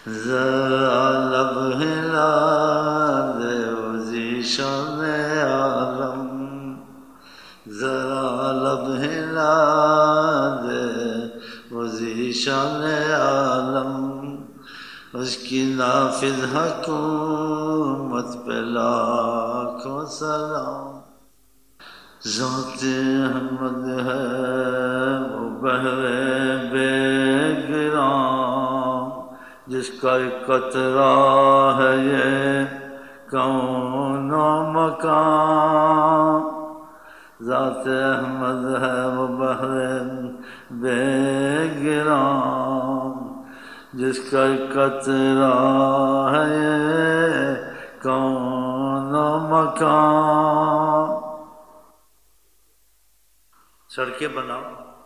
ذرا لب ہلا دے وزی شان عالم، ذرا لب ہلا دے وزی شان عالم، اس کی نافذ حکومت پہ لاکھوں سلام۔ ذات احمد ہے وہ بحر بے گراں، جس کا ایک قطرہ ہے یہ کون و مکان۔ ذات احمد ہے وہ بحر بے گراں، جس کا ایک قطرہ ہے یہ کون و مکان۔ سڑکیں بناؤ،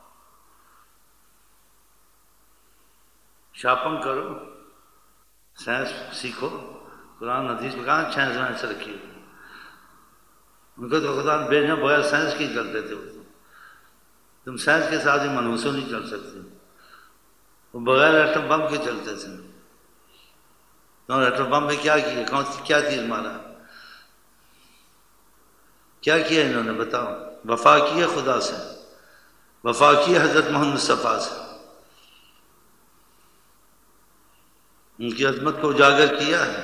شاپنگ کرو، سائنس سیکھو، قرآن حدیث میں کہاں سائنس رکھی ہے؟ ان کو تو خدا بھیجنا بغیر سائنس کی کر دیتے ہو، تم سائنس کے ساتھ ہی منحوسوں نہیں کر سکتے، وہ بغیر ایٹم بم کے چلتے تھے۔ تو ایٹم بم میں کیا کیا؟ کیا تیر مارا؟ کیا کیا انہوں نے؟ بتاؤ۔ وفا کی ہے خدا سے، وفا کی ہے حضرت محمد مصطفیٰ سے، ان کی عظمت کو اجاگر کیا ہے۔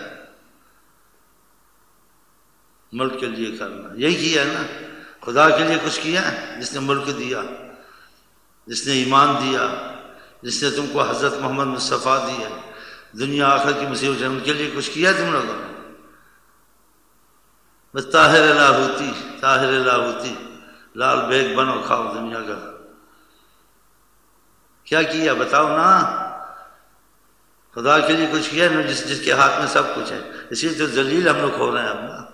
ملک کے لیے کرنا یہی کیا ہے نا، خدا کے لیے کچھ کیا ہے؟ جس نے ملک دیا، جس نے ایمان دیا، جس نے تم کو حضرت محمد مصطفیٰ دی ہے، دنیا آخر کی مصیبت، ان کے لیے کچھ کیا تم لوگوں نے؟ بس طاہر لاہوتی، طاہر لاہوتی، لال بیگ بنو کھاؤ دنیا کا۔ کیا کیا بتاؤ نا؟ خدا کے لیے کچھ کیا نا، جس کے ہاتھ میں سب کچھ ہے، اسی لیے تو ذلیل ہم لوگ ہو رہے ہیں اب نا۔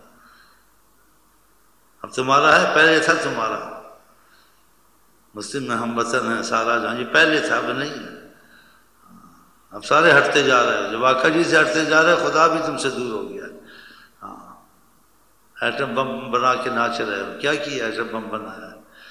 اب تمہارا ہے، پہلے تھا تمہارا۔ مسلم میں ہم وطن ہیں سارا جہاں، یہ پہلے تھا، اب نہیں ہے۔ اب سارے ہٹتے جا رہے ہیں، جب آقا جی سے ہٹتے جا رہے ہیں، خدا بھی تم سے دور ہو گیا۔ ہاں، ایٹم بم بنا کے ناچ رہے ہو، کیا کیا ایٹم بم بنایا؟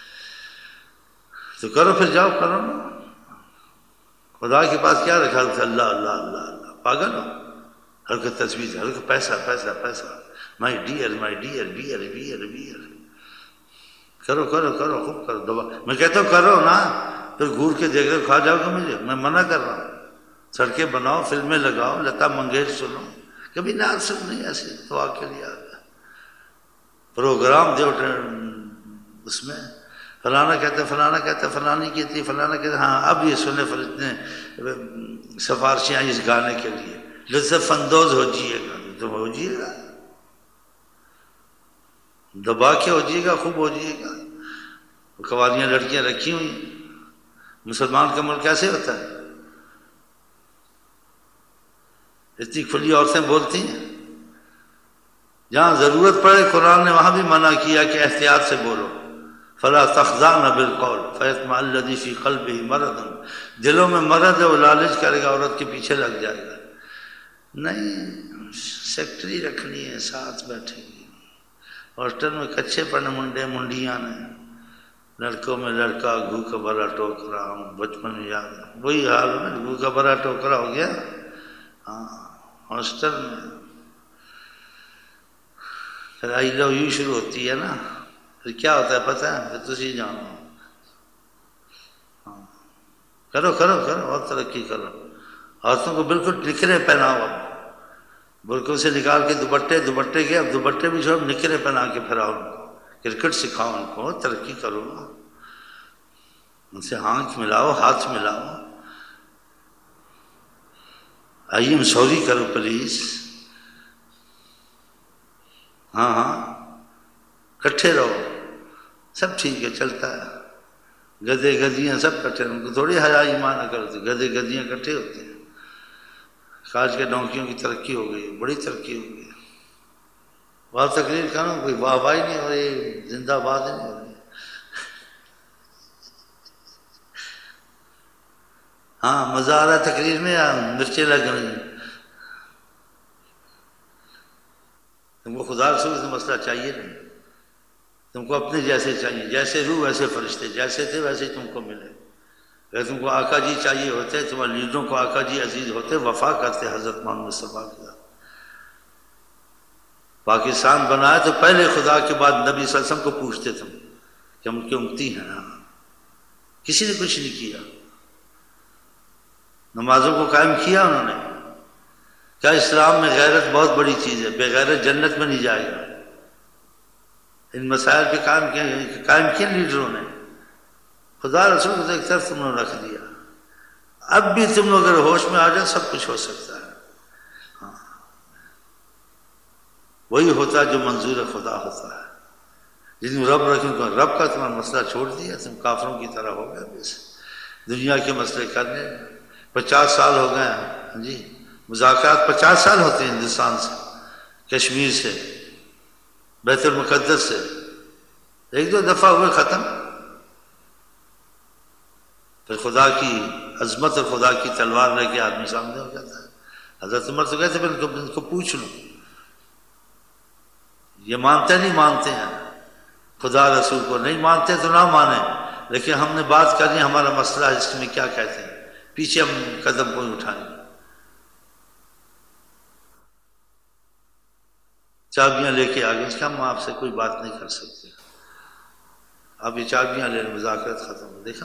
تو کرو پھر، جاؤ کرو نا۔ خدا کے پاس کیا رکھا تھا؟ اللہ اللہ اللہ اللہ، پاگل ہو؟ ہر کو تصویر، ہر کو پیسہ پیسہ پیسہ، my dear my dear, beer beer beer. کرو کرو کرو، خوب کرو، دبا، میں کہتا ہوں کرو نا، پھر گھور کے دیکھ رہے کھا جاؤ گے مجھے، میں منع کر رہا ہوں۔ سڑکیں بناؤ، فلمیں لگاؤ، لتا منگیشکر سنو، کبھی نعت سن نہیں ایسے دعا کے لیے آ گیا، پروگرام دو اس میں فلانا کہتے فلانا کہتے فلانی کہتی فلانا کہتے، ہاں اب یہ سنے اتنے سفارشیں آئیں اس گانے کے لیے، لطف اندوز ہو جائیے گا، تم ہو جائیے گا، دبا کے ہو جائیے گا، خوب ہو جائیے گا۔ قواریاں لڑکیاں رکھی ہوئی، مسلمان کا ملک کیسے ہوتا ہے؟ اتنی کھلی عورتیں بولتی ہیں، جہاں ضرورت پڑے قرآن نے وہاں بھی منع کیا کہ احتیاط سے بولو، فلا تخضعن بالقول فیطمع الذی فی قلبہ مرض، دلوں میں مرض ہے وہ لالچ کرے گا، عورت کے پیچھے لگ جائے گا۔ نہیں، سیکٹری رکھنی ہے، ساتھ بیٹھے گی۔ ہاسٹل میں کچھے پڑھنے منڈے منڈیاں نے، لڑکوں میں لڑکا، گھو کا بھرا ٹوکرا، بچپن میں یاد ہے وہی حال ہے نا، گھو کا بھرا ٹوکرا ہو گیا۔ ہاں، ہاسٹل میں پھر آئی لو یو شروع ہوتی ہے نا، پھر کیا ہوتا ہے پتہ ہے؟ پھر تسی جانو۔ ہاں، کرو کرو کرو، اور ترقی کرو۔ عورتوں کو بالکل نکرے پہناؤ، برقعوں سے نکال کے دوپٹے کے، اب دوپٹے بھی چھوڑ، نکرے پہنا کے پھراؤ ان کو، کرکٹ سکھاؤ ان کو، ترقی کرو، ان سے آنکھ ملاؤ، ہاتھ ملاؤ، آئی ایم سوری کرو پلیز۔ ہاں ہاں، کٹھے رہو، سب ٹھیک ہے، چلتا ہے۔ گدھے گدھیاں سب کٹھے، ان کو تھوڑی حیا ایمان نہ کرتے، گدھے گدھیاں کٹھے ہوتے ہیں۔ آج کے ڈونکیوں کی ترقی ہو گئی، بڑی ترقی ہو گئی۔ بات تقریر کرو، کوئی واہ واہی نہیں ہو رہی، زندہ باد نہیں ہو رہی۔ ہاں، مزہ آ رہا ہے تقریر میں یا مرچیں لگ رہی ہیں؟ تم کو خدا رسول سے مسئلہ چاہیے نہیں، تم کو اپنے جیسے چاہیے، جیسے روح ویسے فرشتے، جیسے تھے ویسے تم کو ملے۔ اگر تم کو آقا جی چاہیے ہوتے، تمہارے لیڈروں کو آقا جی عزیز ہوتے، وفا کرتے حضرت محمد مصطفیٰ کے ساتھ۔ پاکستان بنایا تو پہلے خدا کے بعد نبی صلی اللہ علیہ وسلم کو پوچھتے تھے کہ ہم کی امتی ہیں۔ کسی نے کچھ نہیں کیا، نمازوں کو قائم کیا انہوں نے۔ کیا اسلام میں غیرت بہت بڑی چیز ہے، بے غیرت جنت میں نہیں جائے گا۔ ان مسائل پہ قائم کیا لیڈروں نے؟ خدا رسول کو تو ایک طرف تم نے رکھ دیا۔ اب بھی تم لوگ اگر ہوش میں آ جائے سب کچھ ہو سکتا ہے۔ ہاں، وہی ہوتا ہے جو منظور خدا ہوتا ہے۔ جس میں رب رکھیں تو رب کا تمہارا مسئلہ چھوڑ دیا، تم کافروں کی طرح ہو گئے۔ بس دنیا کے مسئلے کرنے 50 سال ہو گئے ہیں جی، مذاکرات 50 سال ہوتے ہیں ہندوستان سے، کشمیر سے، بیت المقدس سے، ایک دو دفعہ ہوئے ختم۔ پھر خدا کی عظمت اور خدا کی تلوار لے کے آدمی سامنے ہو جاتا ہے۔ حضرت عمر تو کہتے ہیں ان کو پوچھ لوں، یہ مانتے نہیں مانتے ہیں خدا رسول کو، نہیں مانتے تو نہ مانیں، لیکن ہم نے بات کرنی، ہمارا مسئلہ ہے، اس میں کیا کہتے ہیں، پیچھے ہم قدم کوئی اٹھائیں گے۔ چابیاں لے کے آگے، اس کا ہم آپ سے کوئی بات نہیں کر سکتے، آپ یہ چابیاں لے لیں، مذاکرات ختم ہو۔ دیکھا،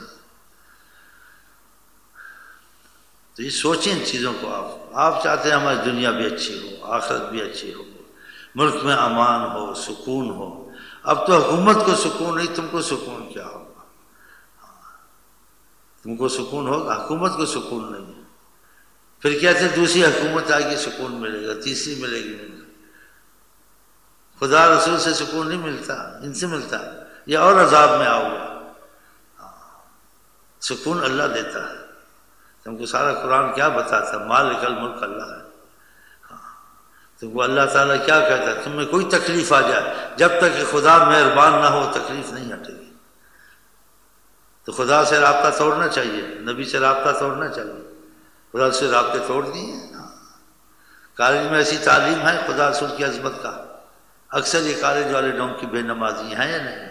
تو یہ سوچیں ان چیزوں کو۔ آپ چاہتے ہیں ہماری دنیا بھی اچھی ہو، آخرت بھی اچھی ہو، ملک میں امان ہو، سکون ہو۔ اب تو حکومت کو سکون نہیں، تم کو سکون کیا ہوگا؟ تم کو سکون ہوگا، حکومت کو سکون نہیں ہے۔ پھر کہتے ہیں دوسری حکومت آئے گی سکون ملے گا، تیسری ملے گی نہیں۔ خدا رسول سے سکون نہیں ملتا، ان سے ملتا ہے، یا اور عذاب میں آؤ گے۔ سکون اللہ دیتا ہے۔ تم کو سارا قرآن کیا بتاتا ہے؟ مالک الملک اللہ ہے۔ تم کو اللہ تعالیٰ کیا کہتا ہے؟ تم میں کوئی تکلیف آ جائے، جب تک کہ خدا مہربان نہ ہو تکلیف نہیں ہٹے گی۔ تو خدا سے رابطہ توڑنا چاہیے، نبی سے رابطہ توڑنا چاہیے۔ خدا سے رابطے توڑ دیے۔ کالج میں ایسی تعلیم ہے خدا رسول کی عظمت کا، اکثر یہ کالج والے ڈونکی بے نمازی ہیں یا نہیں؟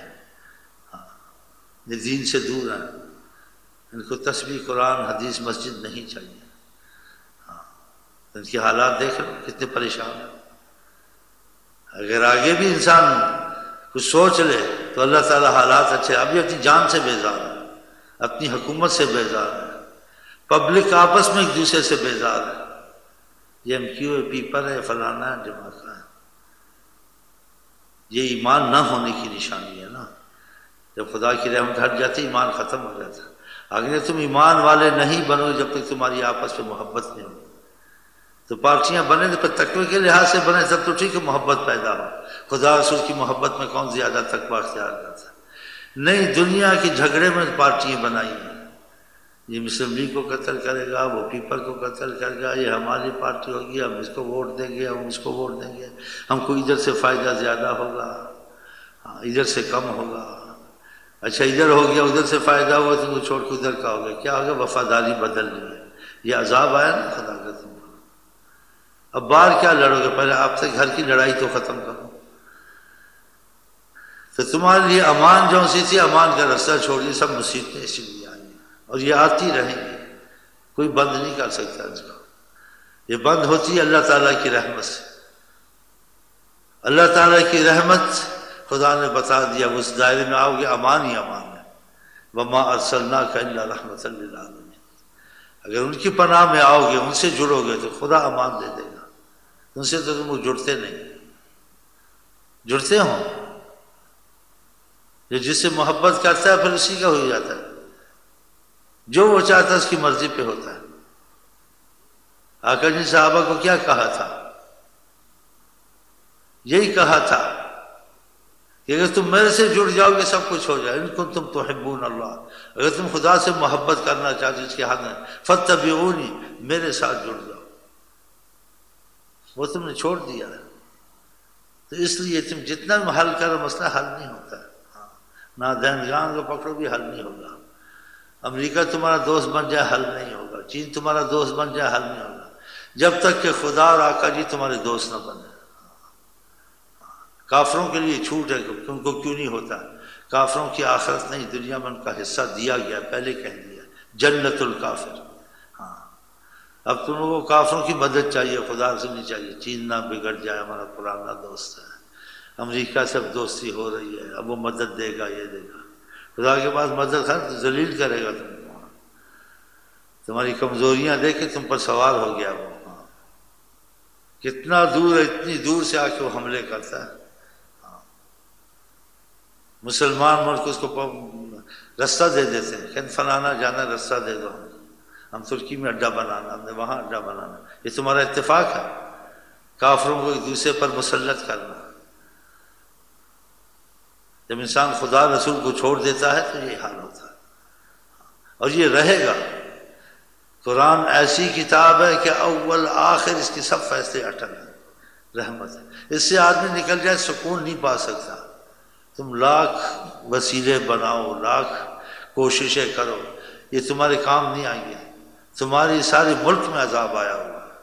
یہ دین سے دور ہیں، ان کو تسبیح قرآن حدیث مسجد نہیں چاہیے۔ ان کی حالات دیکھ لو کتنے پریشان ہیں۔ اگر آگے بھی انسان کچھ سوچ لے تو اللہ تعالیٰ حالات اچھے۔ ابھی اپنی جان سے بیزار ہے، اپنی حکومت سے بیزار ہے، پبلک آپس میں ایک دوسرے سے بیزار ہے۔ یہ ایم کیو ہے، پیپر ہے، فلانا ہے، جماعت ہے۔ یہ ایمان نہ ہونے کی نشانی ہے نا۔ جب خدا کی رحمت ہٹ جاتی ایمان ختم ہو جاتا ہے۔ اگر تم ایمان والے نہیں بنو جب تک تمہاری آپس میں محبت نہیں ہو، تو پارٹیاں بنے تو پھر تقوی کے لحاظ سے بنے تب تو ٹھیک ہے، محبت پیدا ہو۔ خدا رسول کی محبت میں کون زیادہ تقوی اختیار کرتا ہے؟ نہیں، دنیا کے جھگڑے میں پارٹیاں بنائی ہیں۔ یہ مسلم لیگ کو قتل کرے گا، وہ پیپل کو قتل کرے گا، یہ ہماری پارٹی ہوگی، ہم اس کو ووٹ دیں گے، ہم اس کو ووٹ دیں گے، ہم کو ادھر سے فائدہ زیادہ ہوگا، ادھر سے کم ہوگا۔ اچھا ادھر ہو گیا، ادھر سے فائدہ ہوا تو چھوڑ کے ادھر کا ہو گیا، کیا ہو گیا؟ وفاداری بدل رہی ہے۔ یہ عذاب آیا نا خدا کا تم کو۔ اب باہر کیا لڑو گے؟ پہلے آپ سے گھر کی لڑائی تو ختم کرو۔ تو تمہارے لیے امان جو سی تھی، امان کا رستہ چھوڑ دیا، سب مصیبتیں اسی لیے آئی ہیں اور یہ آتی رہیں گی، کوئی بند نہیں کر سکتا اس کو۔ یہ بند ہوتی ہے اللہ تعالیٰ کی رحمت سے۔ اللہ تعالیٰ کی رحمت خدا نے بتا دیا، اس دائرے میں آؤ گے امان ہی امان ہے۔ وَمَا أَرْسَلْنَاكَ إِلَّا رَحْمَةً لِّلْعَالَمِينَ۔ اگر ان کی پناہ میں آؤ گے، ان سے جڑو گے تو خدا امان دے دے گا۔ ان سے تو تم جڑتے نہیں، جڑتے ہوں جو جس سے محبت کرتا ہے پھر اسی کا ہو جاتا ہے، جو وہ چاہتا ہے اس کی مرضی پہ ہوتا ہے۔ آقا جی صحابہ کو کیا کہا تھا؟ یہی کہا تھا کہ اگر تم میرے سے جڑ جاؤ گے سب کچھ ہو جائے۔ ان کو تم تحبون اللہ، اگر تم خدا سے محبت کرنا چاہتے اس کے ہاتھ میں، فاتبعونی، میرے ساتھ جڑ جاؤ۔ وہ تم نے چھوڑ دیا ہے، تو اس لیے تم جتنا حل کرو مسئلہ حل نہیں ہوتا ہے۔ نہ دہنگان کو پکڑو بھی حل نہیں ہوگا، امریکہ تمہارا دوست بن جائے حل نہیں ہوگا، چین تمہارا دوست بن جائے حل نہیں ہوگا، جب تک کہ خدا اور آقا جی تمہارے دوست نہ بنے۔ کافروں کے لیے چھوٹ ہے کہ ان کو کیوں نہیں ہوتا؟ کافروں کی آخرت نہیں، دنیا میں ان کا حصہ دیا گیا، پہلے کہہ دیا جنت الکافر. ہاں اب تم لوگوں کو کافروں کی مدد چاہیے، خدا سے نہیں چاہیے. چین نہ بگڑ جائے، ہمارا پرانا دوست ہے. امریکہ سے اب دوستی ہو رہی ہے، اب وہ مدد دے گا، یہ دے گا. خدا کے پاس مدد ہے تو ذلیل کرے گا تم کو. تمہاری کمزوریاں دیکھ کے تم پر سوار ہو گیا وہ. کتنا دور ہے، اتنی دور سے آ کے وہ حملے کرتا ہے. مسلمان ملک اس کو رستہ دے دیتے ہیں کہ فلانا جانا، رستہ دے دو، ہم ترکی میں اڈا بنانا، ہم نے وہاں اڈا بنانا. یہ تمہارا اتفاق ہے کافروں کو ایک دوسرے پر مسلط کرنا. جب انسان خدا رسول کو چھوڑ دیتا ہے تو یہ حال ہوتا ہے، اور یہ رہے گا. قرآن ایسی کتاب ہے کہ اول آخر اس کی سب فیصلے اٹل ہیں، رحمت ہے. اس سے آدمی نکل جائے سکون نہیں پا سکتا. تم لاکھ وسیلے بناؤ، لاکھ کوششیں کرو، یہ تمہارے کام نہیں آئیں گے. تمہاری سارے ملک میں عذاب آیا ہوا ہے.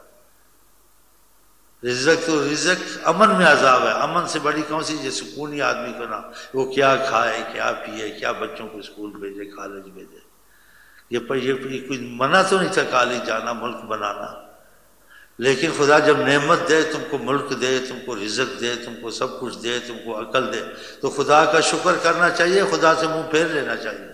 رزق تو رزق، امن میں عذاب ہے. امن سے بڑی کون سی؟ جو سکونی آدمی کو نہ، وہ کیا کھائے، کیا پیے، کیا بچوں کو اسکول بھیجے، کالج بھیجے. یہ کوئی منع تو نہیں تھا کالج جانا، ملک بنانا. لیکن خدا جب نعمت دے، تم کو ملک دے، تم کو رزق دے، تم کو سب کچھ دے، تم کو عقل دے، تو خدا کا شکر کرنا چاہیے، خدا سے منہ پھیر لینا چاہیے.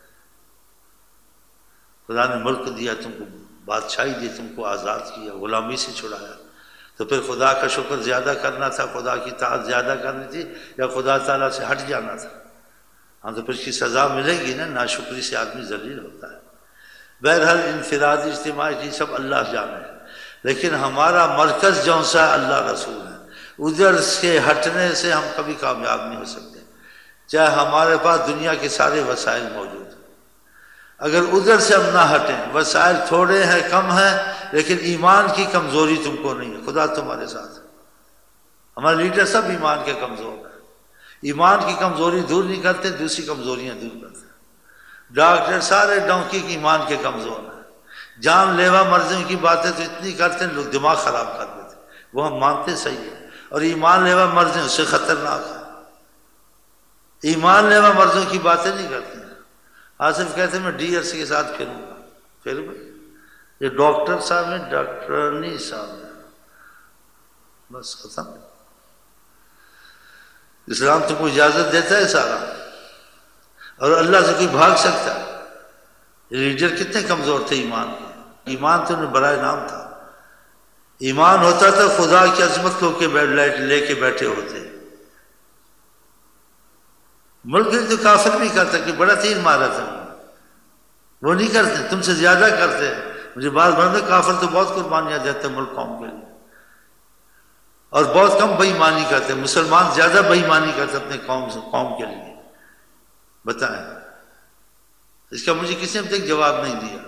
خدا نے ملک دیا، تم کو بادشاہی دی، تم کو آزاد کیا، غلامی سے چھڑایا، تو پھر خدا کا شکر زیادہ کرنا تھا، خدا کی اطاعت زیادہ کرنی تھی، یا خدا تعالیٰ سے ہٹ جانا تھا. ہاں تو پھر اس کی سزا ملے گی نا. ناشکری سے آدمی ذلیل ہوتا ہے. بہرحال انفرادی اجتماعی چیز سب اللہ جانے، لیکن ہمارا مرکز جون سا ہے اللہ رسول ہے. ادھر سے ہٹنے سے ہم کبھی کامیاب نہیں ہو سکتے، چاہے ہمارے پاس دنیا کے سارے وسائل موجود ہیں. اگر ادھر سے ہم نہ ہٹیں، وسائل تھوڑے ہیں، کم ہیں، لیکن ایمان کی کمزوری تم کو نہیں ہے. خدا تمہارے ساتھ ہے. ہمارے لیڈر سب ایمان کے کمزور ہیں. ایمان کی کمزوری دور نہیں کرتے، دوسری کمزوریاں دور کرتے ہیں. ڈاکٹر سارے ڈونکی کی ایمان کے کمزور ہیں. جان لیوا مرضیوں کی باتیں تو اتنی کرتے ہیں لوگ دماغ خراب کر دیتے. وہ ہم مانتے صحیح ہے، اور ایمان لیوا مرضیوں سے خطرناک ہے. ایمان لیوا مرضیوں کی باتیں نہیں کرتے ہیں. آصف کہتے ہیں میں ڈی ایس کے ساتھ پھروں گا. پھر یہ ڈاکٹر صاحب ہیں، ڈاکٹرنی صاحب ہیں، بس ختم. اسلام تم کو اجازت دیتا ہے سارا، اور اللہ سے کوئی بھاگ سکتا ہے. لیڈر کتنے کمزور تھے ایمان کے. ایمان تو انہیں برائے نام تھا. ایمان ہوتا تھا خدا کی عظمت کو لے کے بیٹھے ہوتے. ملک تو کافر نہیں کرتا کہ بڑا تیر مارا تھا، وہ نہیں کرتے، تم سے زیادہ کرتے. مجھے بات بنتا کافر تو بہت قربانیاں دیتے ملک قوم کے لیے، اور بہت کم بے ایمانی کرتے. مسلمان زیادہ بے ایمانی کرتے اپنے قوم کے لیے. بتائیں اس کا مجھے کسی نے اب تک جواب نہیں دیا.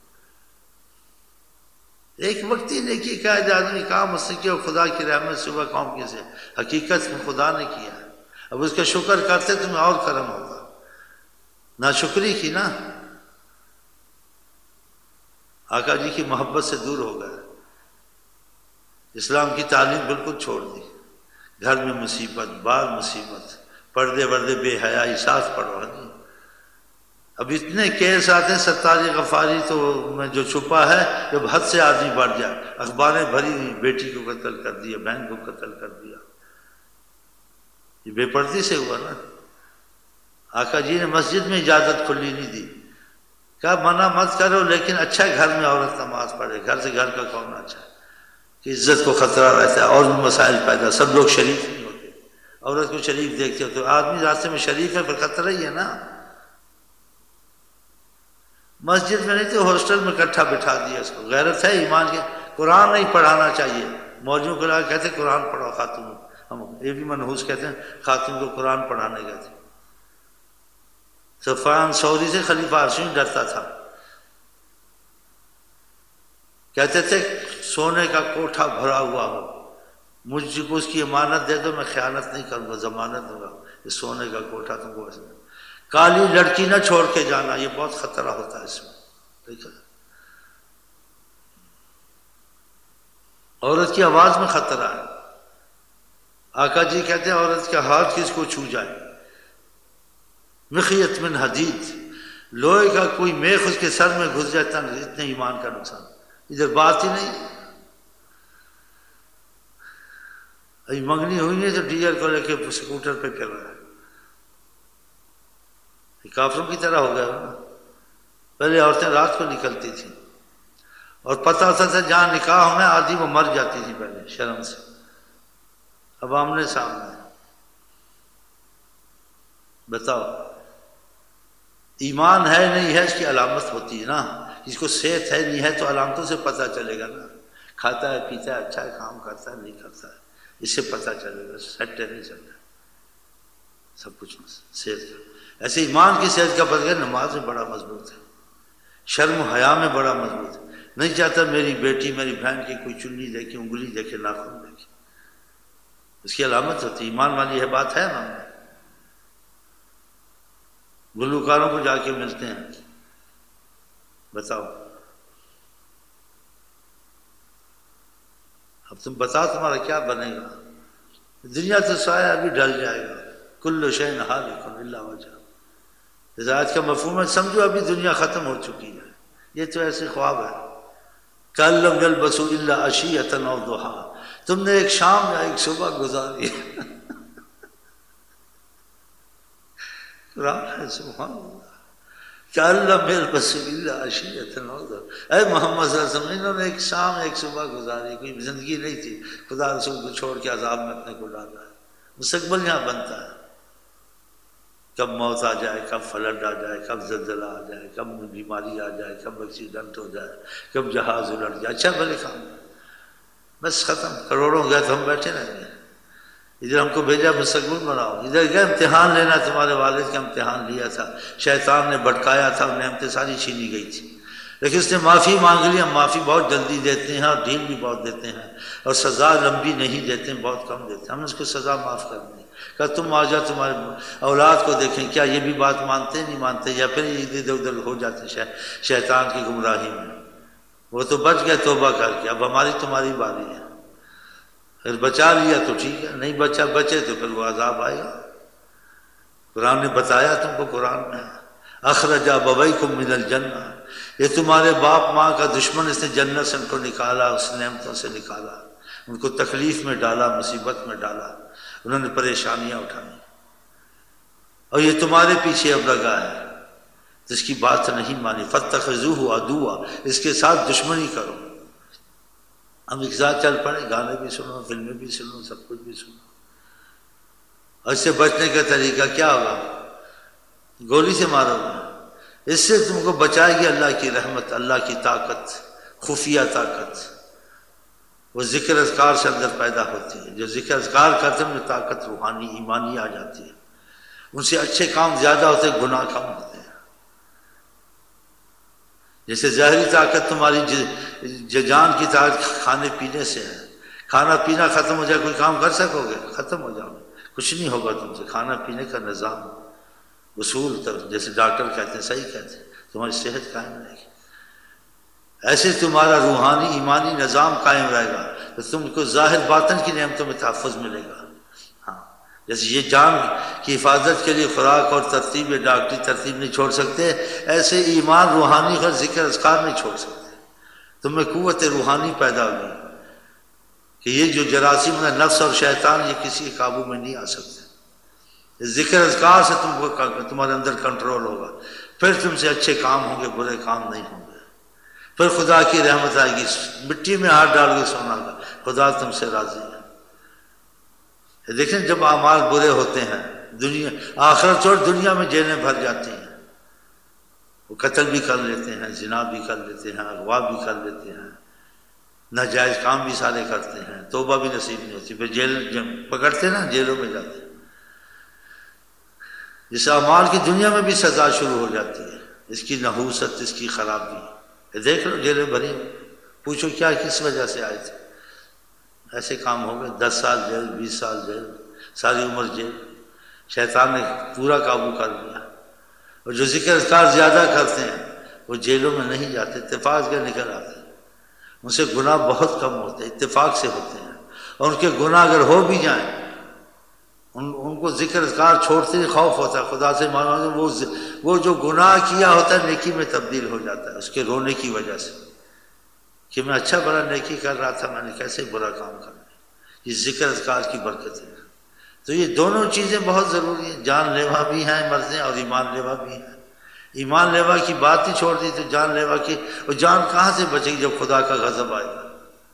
ایک وقتی نیکی کا آدمی کام اس نے کیا، خدا کی رحمت صبح قوم کے سے حقیقت میں خدا نے کیا. اب اس کا شکر کرتے تمہیں اور کرم ہوتا. ناشکری کی نا، آقا جی کی محبت سے دور ہو گئے، اسلام کی تعلیم بالکل چھوڑ دی. گھر میں مصیبت، باہر مصیبت، پردے وردے بے حیائی، ساتھ پڑھو. اب اتنے کیس آتے ہیں ستاری غفاری تو میں جو چھپا ہے، جب حد سے آدمی بڑھ جائے. اخباریں بھری ہوئی، بیٹی کو قتل کر دیا، بہن کو قتل کر دیا. یہ بے پردی سے ہوا نا. آقا جی نے مسجد میں اجازت کھلی نہیں دی، کہا منع مت کرو، لیکن اچھا گھر میں عورت نماز پڑھے. گھر سے گھر کا کون اچھا کہ عزت کو خطرہ رہتا ہے، اور بھی مسائل پیدا. سب لوگ شریف نہیں ہوتے. عورت کو شریف دیکھتے ہو تو آدمی راستے میں شریف ہے، پھر خطرہ ہی ہے نا. مسجد میں نہیں تو ہاسٹل میں اکٹھا بٹھا دیا. اس کو غیرت ہے ایمان کے. قرآن نہیں پڑھانا چاہیے. مولویوں کو لگا کہتے قرآن پڑھو خاتون. ہم یہ بھی منحوس کہتے ہیں خاتون کو قرآن پڑھانے گئے تھے. سفیان ثوری سے خلیفہ عرشی ڈرتا تھا. کہتے تھے سونے کا کوٹھا بھرا ہوا ہو، مجھ کو اس کی امانت دے دو، میں خیانت نہیں کروں گا، ضمانت دوں گا. یہ سونے کا کوٹھا تم کو ویسے. کالی لڑکی نہ چھوڑ کے جانا، یہ بہت خطرہ ہوتا ہے اس میں. ٹھیک ہے، عورت کی آواز میں خطرہ ہے. آقا جی کہتے ہیں عورت کا ہاتھ کس کو چھو جائے، مخیط من حدید، لوہے کا کوئی میخ اس کے سر میں گھس جاتا اتنے ایمان کا نقصان، ادھر بات ہی نہیں۔ ابھی منگنی ہوئی ہے تو ڈیزل کو لے کے اسکوٹر پہ پھر رہا ہے، کافروں کی طرح ہو گیا نا۔ پہلے عورتیں رات کو نکلتی تھیں اور پتہ ہوتا تھا جہاں نکاح ہونا آدھی وہ مر جاتی تھی پہلے شرم سے، اب آمنے سامنے۔ بتاؤ ایمان ہے نہیں ہے اس کی علامت ہوتی ہے نا، اس کو صحت ہے نہیں ہے تو علامتوں سے پتہ چلے گا نا، کھاتا ہے پیتا ہے اچھا کام کرتا ہے نہیں کرتا ہے، اس سے پتہ چلے گا سیٹ ہے نہیں چل رہا سب کچھ صحت کا۔ ایسے ایمان کی صحت کا پتہ ہے، نماز میں بڑا مضبوط ہے، شرم و حیا میں بڑا مضبوط ہے، نہیں چاہتا میری بیٹی میری بہن کی کوئی چنی دیکھے انگلی دیکھے ناخن دیکھے، اس کی علامت ہوتی ہے ایمان والی ہے، بات ہے نا۔ گلوکاروں کو جا کے ملتے ہیں، بتاؤ اب تم بتاؤ تمہارا کیا بنے گا؟ دنیا تو سایہ ابھی ڈل جائے گا، کل شیء ہالک الا وجہہ۔ اس آیت کا مفہوم ہے سمجھو ابھی دنیا ختم ہو چکی ہے، یہ تو ایسے خواب ہے۔ کأن لم یلبثوا الا عشیۃ او ضحیٰ، تم نے ایک شام یا ایک صبح گزاری قرآن ہے سبحان اللہ، کأن لم یلبثوا الا عشیۃ او ضحیٰ۔ اے محمد صلی اللہ علیہ وسلم انہوں نے ایک شام ایک صبح گزاری، کوئی زندگی نہیں تھی، خدا رسول کو چھوڑ کے عذاب میں اپنے کو ڈالا ہے۔ مستقبل یہاں بنتا ہے، کب موت آ جائے، کب فلڈ آ جائے، کب زلزلہ آ جائے، کب بیماری آ جائے، کب ایکسیڈنٹ ہو جائے، کب جہاز الٹ جائے، اچھا بھلے کام بس ختم، کروڑوں گئے تو ہم بیٹھے رہیں گے۔ ادھر ہم کو بھیجا مستقبل بناؤ، ادھر گئے امتحان لینا، تمہارے والد کا امتحان لیا تھا، شیطان نے بھٹکایا تھا، نعمتیں ساری چھینی گئی تھی، لیکن اس نے معافی مانگ لی۔ ہم معافی بہت جلدی دیتے ہیں اور ڈھیل بھی بہت دیتے ہیں، اور سزا لمبی نہیں دیتے ہیں، بہت کم دیتے ہیں۔ ہم نے اس کو سزا معاف کر دی، کہ تم آ جاؤ تمہارے اولاد کو دیکھیں کیا یہ بھی بات مانتے نہیں مانتے، یا پھر ادھر ادھر ہو جاتے شیطان کی گمراہی میں۔ وہ تو بچ گئے توبہ کر کے، اب ہماری تمہاری باری ہے، پھر بچا لیا تو ٹھیک ہے، نہیں بچے تو پھر وہ عذاب آئے گا۔ قرآن نے بتایا تم کو، قرآن میں اخرج ابویکم من الجنہ، یہ تمہارے باپ ماں کا دشمن، اس نے جنت سے ان کو نکالا، اس نعمتوں سے نکالا، ان کو تکلیف میں ڈالا، مصیبت میں ڈالا، انہوں نے پریشانیاں اٹھانی، اور یہ تمہارے پیچھے اب لگا ہے، جس کی بات نہیں مانی، فاتخذوہ عدوا، اس کے ساتھ دشمنی کرو۔ ہم ایک ساتھ چل پڑے، گانے بھی سنو، فلمیں بھی سنو، سب کچھ بھی سنو، اور اس سے بچنے کا طریقہ کیا ہوگا؟ گولی سے مارو گے، اس سے تم کو بچائے گی اللہ کی رحمت، اللہ کی طاقت، خفیہ طاقت، وہ ذکر اذکار سے اندر پیدا ہوتی ہے۔ جو ذکر اذکار کرتے ہیں ان میں طاقت روحانی ایمانی آ جاتی ہے، ان سے اچھے کام زیادہ ہوتے ہیں، گناہ کم ہوتے ہیں۔ جیسے ظاہری طاقت تمہاری جان کی طاقت کھانے پینے سے ہے، کھانا پینا ختم ہو جائے کوئی کام کر سکو گے؟ ختم ہو جاؤ گے، کچھ نہیں ہوگا تم سے۔ کھانا پینے کا نظام اصول جیسے ڈاکٹر کہتے ہیں صحیح کہتے ہیں، تمہاری صحت قائم رہے گی۔ ایسے تمہارا روحانی ایمانی نظام قائم رہے گا تو تم کو ظاہر باطن کی نعمتوں میں تحفظ ملے گا۔ ہاں، جیسے یہ جان کی حفاظت کے لیے خوراک اور ترتیب ڈاکٹری ترتیب نہیں چھوڑ سکتے، ایسے ایمان روحانی اور ذکر اذکار نہیں چھوڑ سکتے۔ تم میں قوت روحانی پیدا ہوگی کہ یہ جو جراثیم ہے نفس اور شیطان، یہ کسی کے قابو میں نہیں آ سکتے۔ ذکر اذکار سے تم کو تمہارے اندر کنٹرول ہوگا، پھر تم سے اچھے کام ہوں گے، برے کام نہیں ہوں گے، پھر خدا کی رحمت آئے گی، مٹی میں ہاتھ ڈال کے سونا گا، خدا تم سے راضی ہے۔ دیکھیں جب اعمال برے ہوتے ہیں، دنیا آخرت اور دنیا میں جیلیں بھر جاتی ہیں، وہ قتل بھی کر لیتے ہیں، زنا بھی کر لیتے ہیں، اغوا بھی کر لیتے ہیں، ناجائز کام بھی سارے کرتے ہیں، توبہ بھی نصیب نہیں ہوتی، پھر جیل جب پکڑتے نا جیلوں میں جاتے ہیں۔ جس اعمال کی دنیا میں بھی سزا شروع ہو جاتی ہے، اس کی نحوست، اس کی خرابی، دیکھ لو جیلیں بھری، پوچھو کیا کس وجہ سے آئے تھے، ایسے کام ہو گئے، 10 سال جیل، 20 سال جیل، ساری عمر جیل، شیطان نے پورا قابو کر لیا۔ اور جو ذکر اذکار زیادہ کرتے ہیں وہ جیلوں میں نہیں جاتے، اتفاق کے نکل آتے ہیں، ان سے گناہ بہت کم ہوتے ہیں، اتفاق سے ہوتے ہیں، اور ان کے گناہ اگر ہو بھی جائیں ان کو ذکر اذکار چھوڑتے ہی خوف ہوتا ہے، خدا سے مانگو وہ جو گناہ کیا ہوتا ہے نیکی میں تبدیل ہو جاتا ہے اس کے رونے کی وجہ سے، کہ میں اچھا بڑا نیکی کر رہا تھا، میں نے کیسے برا کام کر لیا، یہ ذکر اذکار کی برکت ہے۔ تو یہ دونوں چیزیں بہت ضروری ہیں، جان لیوا بھی ہیں مرضیں اور ایمان لیوا بھی ہیں۔ ایمان لیوا کی بات ہی چھوڑ دی تو جان لیوا کی، اور جان کہاں سے بچے گی جب خدا کا غضب آئے گا؟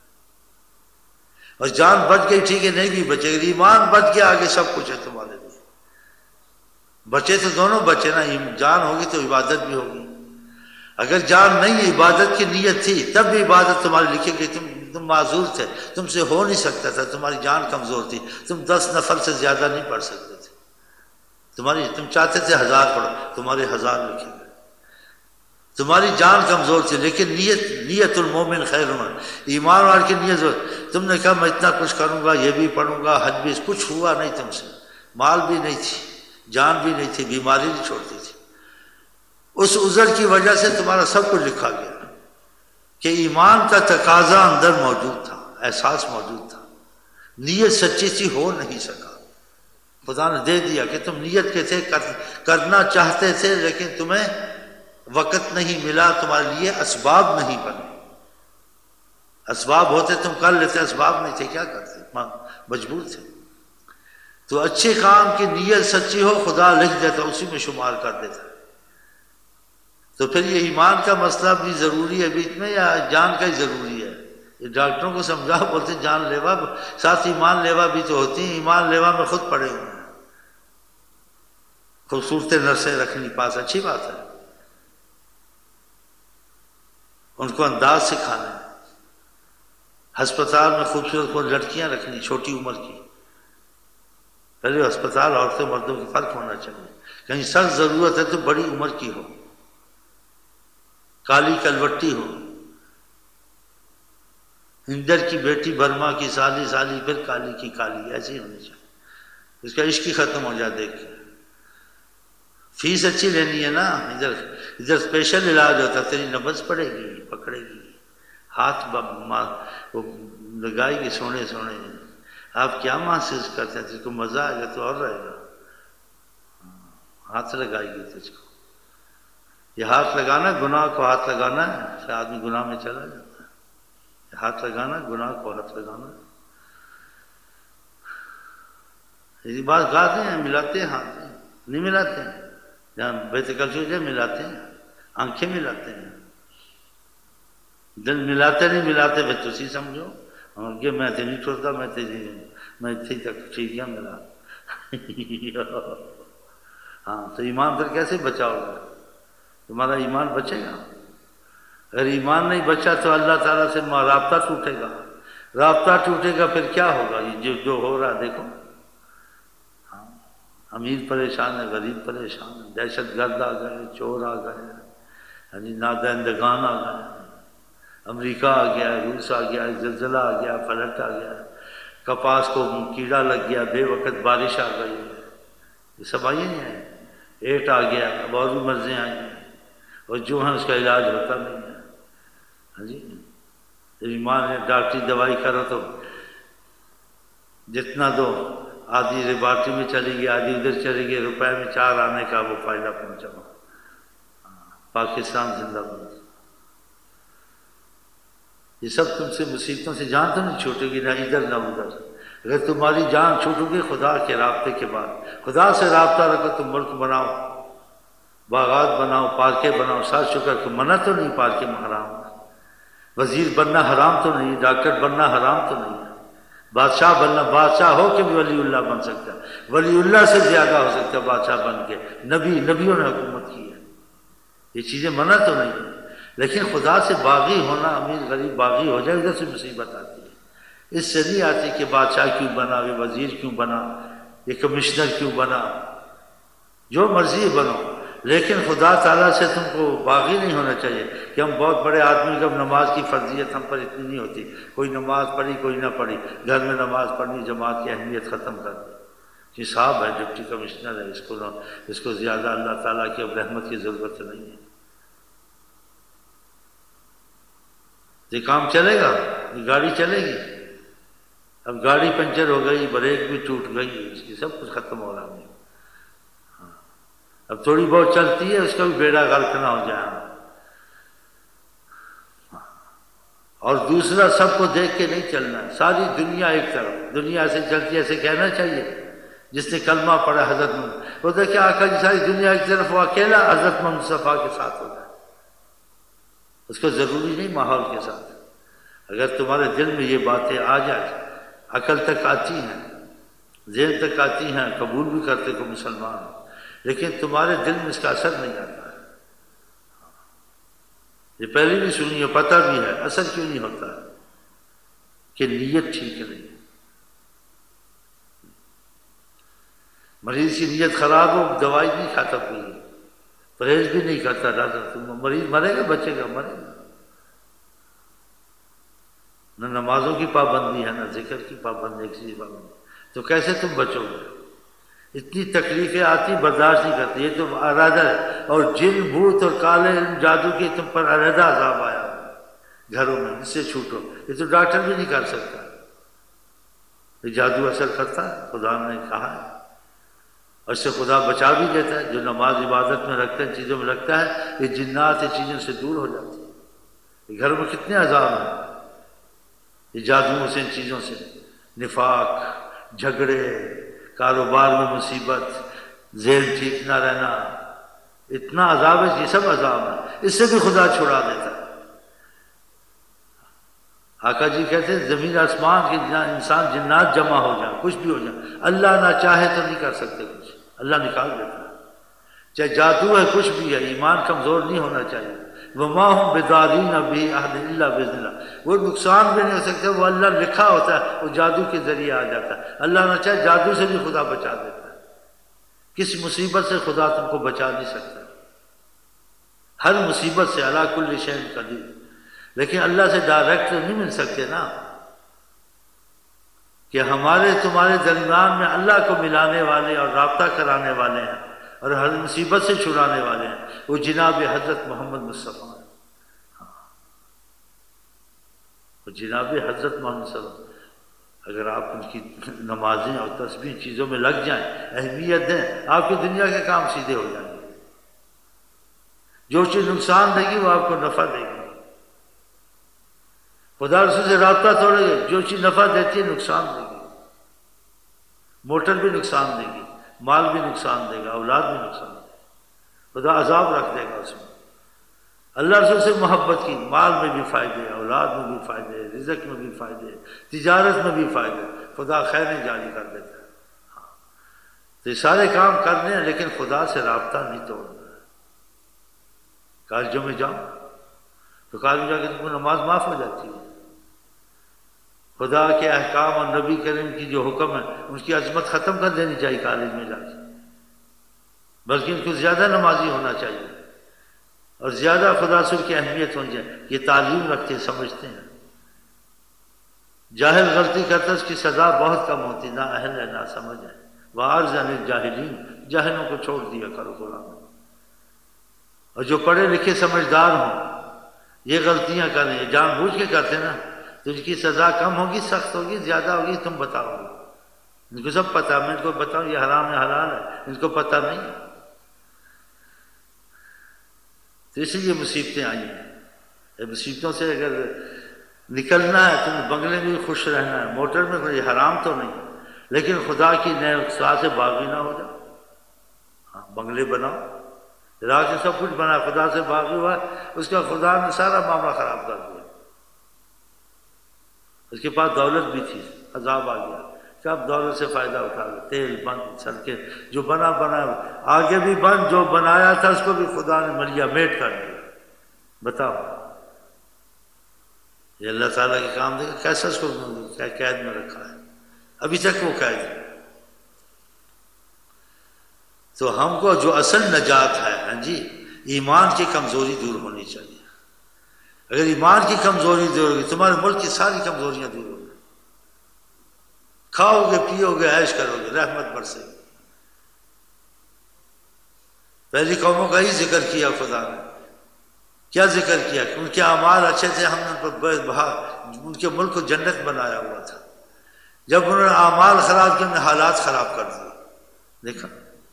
اور جان بچ گئی ٹھیک ہے، نہیں بھی بچے گی، ایمان بچ گیا آگے سب کچھ ہے تمہارے لیے۔ بچے تو دونوں بچے نا، جان ہوگی تو عبادت بھی ہوگی، اگر جان نہیں ہے عبادت کی نیت تھی تب بھی عبادت تمہاری لکھے گئی، تم معذور تھے، تم سے ہو نہیں سکتا تھا، تمہاری جان کمزور تھی، تم 10 نفل سے زیادہ نہیں پڑھ سکتے تھے، تم چاہتے تھے 1000 پڑھو، تمہارے 1000 لکھے گئے، تمہاری جان کمزور تھی، لیکن نیت المومن خیر من، ایمان والے کی نیت، تم نے کہا میں اتنا کچھ کروں گا، یہ بھی پڑھوں گا، حج بھی، کچھ ہوا نہیں تم سے، مال بھی نہیں تھی، جان بھی نہیں تھی، بیماری نہیں چھوڑتی تھی، اس عذر کی وجہ سے تمہارا سب کچھ لکھا گیا کہ ایمان کا تقاضا اندر موجود تھا، احساس موجود تھا، نیت سچی تھی، ہو نہیں سکا، خدا نے دے دیا کہ تم نیت کے تھے، کرنا چاہتے تھے لیکن تمہیں وقت نہیں ملا، تمہارے لیے اسباب نہیں بنے، اسباب ہوتے تم کر لیتے، اسباب نہیں تھے کیا کرتے، مجبور تھے۔ تو اچھے کام کی نیت سچی ہو خدا لکھ دیتا، اسی میں شمار کر دیتا۔ تو پھر یہ ایمان کا مسئلہ بھی ضروری ہے بیچ میں، یا جان کا ہی ضروری ہے؟ یہ ڈاکٹروں کو سمجھا، بولتے جان لیوا ساتھ ایمان لیوا بھی تو ہوتی ہیں، ایمان لیوا میں خود پڑے ہوئے ہیں، خوبصورت نرسیں رکھنی پاس، اچھی بات ہے، ان کو انداز سکھانا ہے، ہسپتال میں خوبصورت لڑکیاں رکھنی چھوٹی عمر کی، پہلے ہسپتال عورتوں مردوں کی فرق ہونا چاہیے، کہیں سخت ضرورت ہے تو بڑی عمر کی ہو، کالی کلوٹی ہو، ہندر کی بیٹی برما کی سالی پھر کالی کی کالی، ایسی ہونی چاہیے، اس کا عشق ہی ختم ہو جائے دیکھ کے۔ فیس اچھی لینی ہے نا، ادھر اسپیشل علاج ہوتا، تیری نبض پڑے گی، پکڑے گی، ہاتھ لگائے گی سونے سونے، آپ کیا محسوس کرتے ہیں؟ تجھ کو مزہ آئے گا تو اور رہے گا، ہاتھ لگائے گی تجھ کو، یہ ہاتھ لگانا گناہ کو ہاتھ لگانا ہے، پھر آدمی گناہ میں چلا جاتا ہے، ہاتھ لگانا گناہ کو ہاتھ لگانا، یہ بات گاتے ہیں، ملاتے ہیں، ہاتھ نہیں ملاتے ہیں، جہاں بیت کلچر ملاتے ہیں، آنکھیں ملاتے ہیں، دل ملاتے نہیں ملاتے، پھر تسی سمجھو کہ میں تے نہیں چھوڑتا، میں اتنے تک ٹھیک ہے ملا۔ ہاں تو ایمان پھر کیسے بچاؤ گے؟ تمہارا ایمان بچے گا؟ اگر ایمان نہیں بچا تو اللہ تعالیٰ سے رابطہ ٹوٹے گا، رابطہ ٹوٹے گا پھر کیا ہوگا؟ یہ جو ہو رہا دیکھو، ہاں امیر پریشان ہے، غریب پریشان ہے، دہشت گرد آ گئے، چور آ گئے، نادہندگان آ گئے، امریکہ آ گیا، روس آ گیا، زلزلہ آ گیا، فلٹ آ گیا، کپاس کو کیڑا لگ گیا، بے وقت بارش آ گئی، یہ سب آئیے نہیں آئے، ایٹ آ گیا، اب اور بھی مرضیں آئی ہیں، اور جو ہے اس کا علاج ہوتا نہیں ہے۔ ہاں جی، ایمان ہے، ڈاکٹری دوائی کرو تو جتنا دو، آدھی لیبارٹری میں چلی گئی، آدھی ادھر چلی گئی، روپے میں 4 آنے کا وہ فائدہ پہنچا۔ پاکستان زندہ باد۔ یہ سب تم سے مصیبتوں سے جان تو نہیں چھوٹے گی، نہ ادھر نہ ادھر۔ اگر تمہاری جان چھوٹو گی خدا کے رابطے کے بعد، خدا سے رابطہ رکھو، تم ملک بناؤ، باغات بناؤ، پارکیں بناؤ، ساتھ شکر کہ منع تو نہیں، پارکیں حرام ہے، وزیر بننا حرام تو نہیں، ڈاکٹر بننا حرام تو نہیں ہے، بادشاہ بننا، بادشاہ ہو کے بھی ولی اللہ بن سکتا ہے، ولی اللہ سے زیادہ ہو سکتا ہے بادشاہ بن کے، نبیوں نے حکومت کی ہے، یہ چیزیں منع تو نہیں ہے، لیکن خدا سے باغی ہونا، امیر غریب باغی ہو جائے، ادھر سے مصیبت آتی ہے، اس سے نہیں آتی کہ بادشاہ کیوں بنا، یہ وزیر کیوں بنا، یہ کمشنر کیوں بنا، جو مرضی بنو، لیکن خدا تعالیٰ سے تم کو باغی نہیں ہونا چاہیے کہ ہم بہت بڑے آدمی، جب نماز کی فرضیت ہم پر اتنی نہیں ہوتی، کوئی نماز پڑھی کوئی نہ پڑھی، گھر میں نماز پڑھنی جماعت کی اہمیت ختم کر دی، یہ صاحب ہے، ڈپٹی کمشنر ہے، اس کو زیادہ اللہ تعالیٰ کی اب رحمت کی ضرورت نہیں ہے۔ یہ کام چلے گا، یہ گاڑی چلے گی، اب گاڑی پنچر ہو گئی، بریک بھی ٹوٹ گئی، اس کی سب کچھ ختم ہو رہا ہے۔ اب تھوڑی بہت چلتی ہے، اس کا بھی بیڑا غرق نہ ہو جائے۔ اور دوسرا، سب کو دیکھ کے نہیں چلنا، ساری دنیا ایک طرف، دنیا سے چلتی ایسے کہنا چاہیے۔ جس نے کلمہ پڑھا حضرت محمد، وہ دیکھیں آقا جی ساری دنیا ایک طرف، وہ اکیلا حضرت محمد مصطفیٰ کے ساتھ ہوگا۔ اس کو ضروری نہیں ماحول کے ساتھ۔ اگر تمہارے دل میں یہ باتیں آ جائیں، عقل تک آتی ہیں، ذہن تک آتی ہیں، قبول بھی کرتے کو مسلمان، لیکن تمہارے دل میں اس کا اثر نہیں آتا ہے۔ یہ پہلے بھی سنی ہے، پتہ بھی ہے، اثر کیوں نہیں ہوتا ہے؟ کہ نیت ٹھیک نہیں۔ مریض کی نیت خراب ہو، دوائی نہیں کھاتا، کوئی پرہیز بھی نہیں کرتا، ڈاکٹر مریض مرے گا، بچے گا، مرے گا۔ نہ نمازوں کی پابندی ہے، نہ ذکر کی پابندی، ایک چیز پابندی، تو کیسے تم بچو گے؟ اتنی تکلیفیں آتی، برداشت نہیں کرتی، یہ تو ارادہ ہے۔ اور جن، بھوت اور کالے جادو کی تم پر علیحدہ عذاب آیا گھروں میں، اس سے چھوٹو۔ یہ تو ڈاکٹر بھی نہیں کر سکتا۔ یہ جادو اثر کرتا ہے، خدا نے کہا ہے، اور اس سے خدا بچا بھی دیتا ہے۔ جو نماز عبادت میں رکھتا ہے، چیزوں میں رکھتا ہے، یہ جنات یہ چیزوں سے دور ہو جاتی ہے۔ یہ گھر میں کتنے عذاب ہیں، یہ جادوؤں سے، ان چیزوں سے، نفاق، جھگڑے، کاروبار میں مصیبت، ذہن ٹھیک نہ رہنا، اتنا عذاب ہے، یہ سب عذاب ہے۔ اس سے بھی خدا چھڑا دیتا ہے۔ آقا جی کہتے ہیں زمین آسمان کے انسان جنات جمع ہو جائیں، کچھ بھی ہو جائیں، اللہ نہ چاہے تو نہیں کر سکتے کچھ، اللہ نکال دیتا ہے۔ چاہے جادو ہے، کچھ بھی ہے، ایمان کمزور نہیں ہونا چاہیے۔ وَمَا هُمْ بِضَارِّينَ بِهِ أَحَدٍ إِلَّا بِإِذْنِ اللَّهِ، وہ نقصان بھی نہیں ہو سکتے، وہ اللہ لکھا ہوتا ہے، وہ جادو کے ذریعے آ جاتا ہے۔ اللہ نہ چاہے جادو سے بھی خدا بچا دیتا ہے۔ کس مصیبت سے خدا تم کو بچا نہیں سکتا، ہر مصیبت سے، عَلَىٰ كُلِّ شَيْءٍ قَدِيرٌ۔ لیکن اللہ سے ڈائریکٹ تو نہیں مل سکتے نا، کہ ہمارے تمہارے درمیان میں اللہ کو ملانے والے اور رابطہ کرانے والے ہیں، اور ہر مصیبت سے چھڑانے والے ہیں، وہ جناب حضرت محمد مصطفیٰ ہیں۔ وہ جناب حضرت محمد مصطفیٰ، اگر آپ ان کی نمازیں اور تسبیح چیزوں میں لگ جائیں، اہمیت دیں، آپ کی دنیا کے کام سیدھے ہو جائیں گے۔ جو چیز نقصان دے گی وہ آپ کو نفع دے گی۔ خدا رسول سے رابطہ توڑے گے، جو چیز نفع دیتی ہے نقصان دے گی۔ موٹر بھی نقصان دے گی، مال بھی نقصان دے گا، اولاد بھی نقصان دے گا، خدا عذاب رکھ دے گا اس میں۔ اللہ رسول سے محبت کی، مال میں بھی فائدے، اولاد میں بھی فائدے، رزق میں بھی فائدے، تجارت میں بھی فائدے، خدا خیریں جاری کر دیتا ہے۔ تو یہ سارے کام کرنے ہیں، لیکن خدا سے رابطہ نہیں توڑنا ہے۔ کالجوں میں جاؤ تو کالج میں جا کے تم کو نماز معاف ہو جاتی ہے۔ خدا کے احکام اور نبی کریم کی جو حکم ہے، ان کی عظمت ختم کر دینی چاہیے کالج میں جا کے، بلکہ ان کو زیادہ نمازی ہونا چاہیے، اور زیادہ خدا سے کی اہمیت ہونی چاہیے۔ یہ تعلیم رکھتے ہیں، سمجھتے ہیں۔ جاہل غلطی کرتا ہے، اس کی سزا بہت کم ہوتی، نہ اہل ہے نہ سمجھ ہے۔ وَأَعْرِضْ عَنِ الْجَاهِلِينَ، جاہلوں کو چھوڑ دیا کرو قرآن میں۔ اور جو پڑھے لکھے سمجھدار ہوں، یہ غلطیاں کریں، یہ جان بوجھ کے کرتے نا، تو ان کی سزا کم ہوگی، سخت ہوگی، زیادہ ہوگی، تم بتاؤ گے۔ ان کو سب پتہ، میں ان کو بتاؤں یہ حرام ہے حلال ہے، ان کو پتہ نہیں ہے۔ تو اس لیے مصیبتیں آئی ہیں۔ مصیبتوں سے اگر نکلنا ہے، تمہیں بنگلے میں بھی خوش رہنا ہے، موٹر میں کوئی حرام تو نہیں، لیکن خدا کی نعمت سے باغی نہ ہو جاؤ۔ ہاں، بنگلے بناؤ، عراق سے سب کچھ بنا، خدا سے باغی ہوا، اس کا خدا نے سارا معاملہ خراب کر دیا۔ اس کے پاس دولت بھی تھی، عذاب آ گیا، سب دولت سے فائدہ اٹھا لیا، تیل بند، سڑکیں جو بنا آگے بھی بند، جو بنایا تھا اس کو بھی خدا نے ملیا میٹ کر دیا۔ بتاؤ، یہ اللہ تعالیٰ کے کام دیکھا کیسا اس کو قید میں رکھا ہے، ابھی تک وہ قید ہے۔ تو ہم کو جو اصل نجات ہے، ہاں جی، ایمان کی کمزوری دور ہونی چاہیے۔ اگر ایمان کی کمزوری دور ہوگی، تمہارے ملک کی ساری کمزوریاں دور ہوں گی، کھاؤ گے، پیو گے، عیش کرو گے، رحمت برسے گی۔ پہلی قوموں کا ہی ذکر کیا خدا نے، کیا ذکر کیا؟ ان کے اعمال اچھے تھے، ہم نے ان کے ملک کو جنت بنایا ہوا تھا۔ جب انہوں نے اعمال خراب کیے، انہوں نے حالات خراب کر دیے. دیکھا،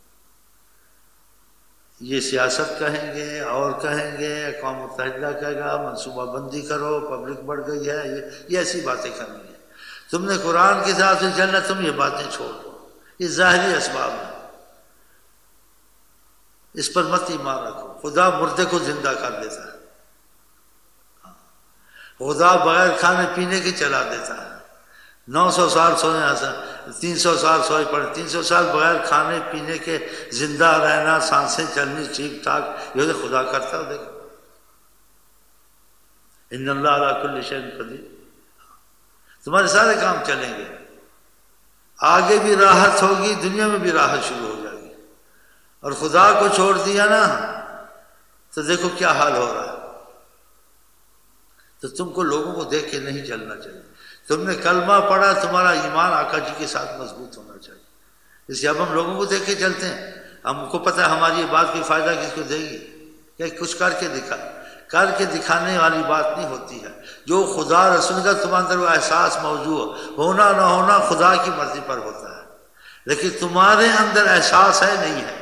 یہ سیاست کہیں گے اور کہیں گے، اقوام متحدہ کہے گا منصوبہ بندی کرو، پبلک بڑھ گئی ہے، یہ ایسی باتیں کرنی ہے. تم نے قرآن کے حساب سے چلنا، تم یہ باتیں چھوڑ دو، یہ ظاہری اسباب ہیں، اس پر مت ایمان رکھو. خدا مردے کو زندہ کر دیتا ہے، خدا بغیر کھانے پینے کے چلا دیتا ہے. 900 سال سوئے، 300 سال سوئے پڑے، 300 سال بغیر کھانے پینے کے زندہ رہنا، سانسیں چلنی ٹھیک ٹھاک، یہ تو خدا کرتا ہے. دیکھو، ان اللہ علی کل شیء قدیر. تمہارے سارے کام چلیں گے، آگے بھی راحت ہوگی، دنیا میں بھی راحت شروع ہو جائے گی. اور خدا کو چھوڑ دیا نا تو دیکھو کیا حال ہو رہا ہے. تو تم کو لوگوں کو دیکھ کے نہیں چلنا چاہیے. تم نے کلمہ پڑھا، تمہارا ایمان آقا جی کے ساتھ مضبوط ہونا چاہیے. اس لیے اب ہم لوگوں کو دیکھ کے چلتے ہیں، ہم کو پتہ ہے ہماری یہ بات کوئی فائدہ کس کو دے گی، کہ کچھ کر کے دکھا. کر کے دکھانے والی بات نہیں ہوتی ہے. جو خدا رسول کا تمہارے اندر وہ احساس موجود ہونا نہ ہونا خدا کی مرضی پر ہوتا ہے، لیکن تمہارے اندر احساس ہے نہیں ہے.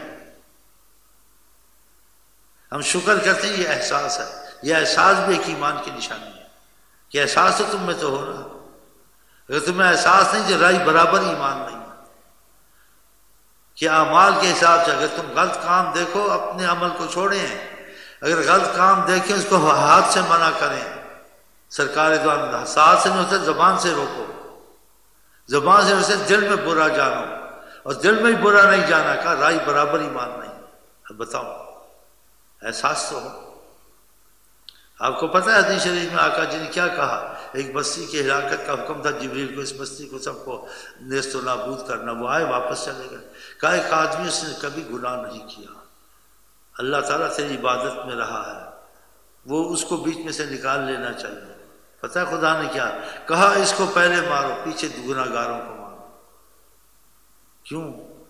ہم شکر کرتے ہیں یہ احساس ہے. یہ احساس بھی ایک ایمان کی نشانی ہے کہ احساس تو تم میں تو ہو نا. اگر تمہیں احساس نہیں، جو رائی برابر ایمان نہیں ہے. کہ اعمال کے حساب سے اگر تم غلط کام دیکھو، اپنے عمل کو چھوڑیں. اگر غلط کام دیکھیں اس کو ہاتھ سے منع کریں. سرکار دعا ساتھ سے نہیں ہوتا، زبان سے روکو. زبان سے اسے دل میں برا جانو، اور دل میں ہی برا نہیں جانا، کہا رائی برابر ایمان نہیں. اب بتاؤ، احساس تو ہو. آپ کو پتہ ہے حدیث شریف میں آقا جی نے کیا کہا؟ ایک بستی کی ہلاکت کا حکم تھا جبریل کو، اس بستی کو سب کو نیست و نابود کرنا. وہ آئے، واپس چلے گئے. کہا ایک آدمی اس نے کبھی گناہ نہیں کیا، اللہ تعالیٰ تیری عبادت میں رہا ہے، وہ اس کو بیچ میں سے نکال لینا چاہیے. پتہ ہے خدا نے کیا کہا؟ اس کو پہلے مارو، پیچھے گناہ گاروں کو مارو. کیوں؟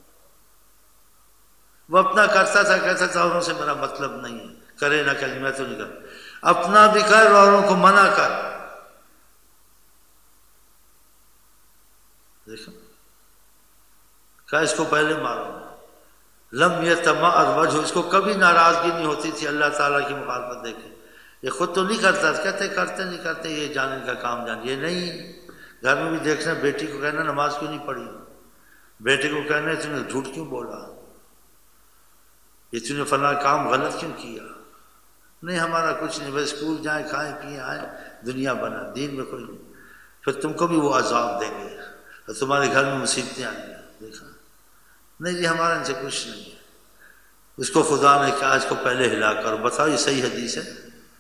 وہ اپنا کرتا تھا، کہتا تھا اوروں سے میرا مطلب نہیں ہے، کرے نہ کرے میں تو نہیں کرتا. اپنا بھی کر، اوروں کو منع کر. دیکھو، کہا اس کو پہلے مارو. لم یتمعر وجہ، اس کو کبھی ناراضگی نہیں ہوتی تھی اللہ تعالیٰ کی مخالفت دیکھے. یہ خود تو نہیں کرتا، کہتے کرتے نہیں کرتے، یہ جانے کا کام جان. یہ نہیں، گھر میں بھی دیکھنا، بیٹی کو کہنا نماز کیوں نہیں پڑھی، بیٹے کو کہنا تم نے جھوٹ کیوں بولا، یہ تم نے فلاں کام غلط کیوں کیا. نہیں، ہمارا کچھ نہیں، بس اسکول جائیں، کھائیں پئیں آئیں، دنیا بنا، دین میں کوئی نہیں. پھر تم کو بھی وہ عذاب دیں گے اور تمہارے گھر میں مصیبتیں آئیں گی. دیکھا نہیں جی، ہمارا ان سے کچھ نہیں ہے. اس کو خدا نے کہا اس کو پہلے ہلا کرو. بتاؤ یہ صحیح حدیث ہے؟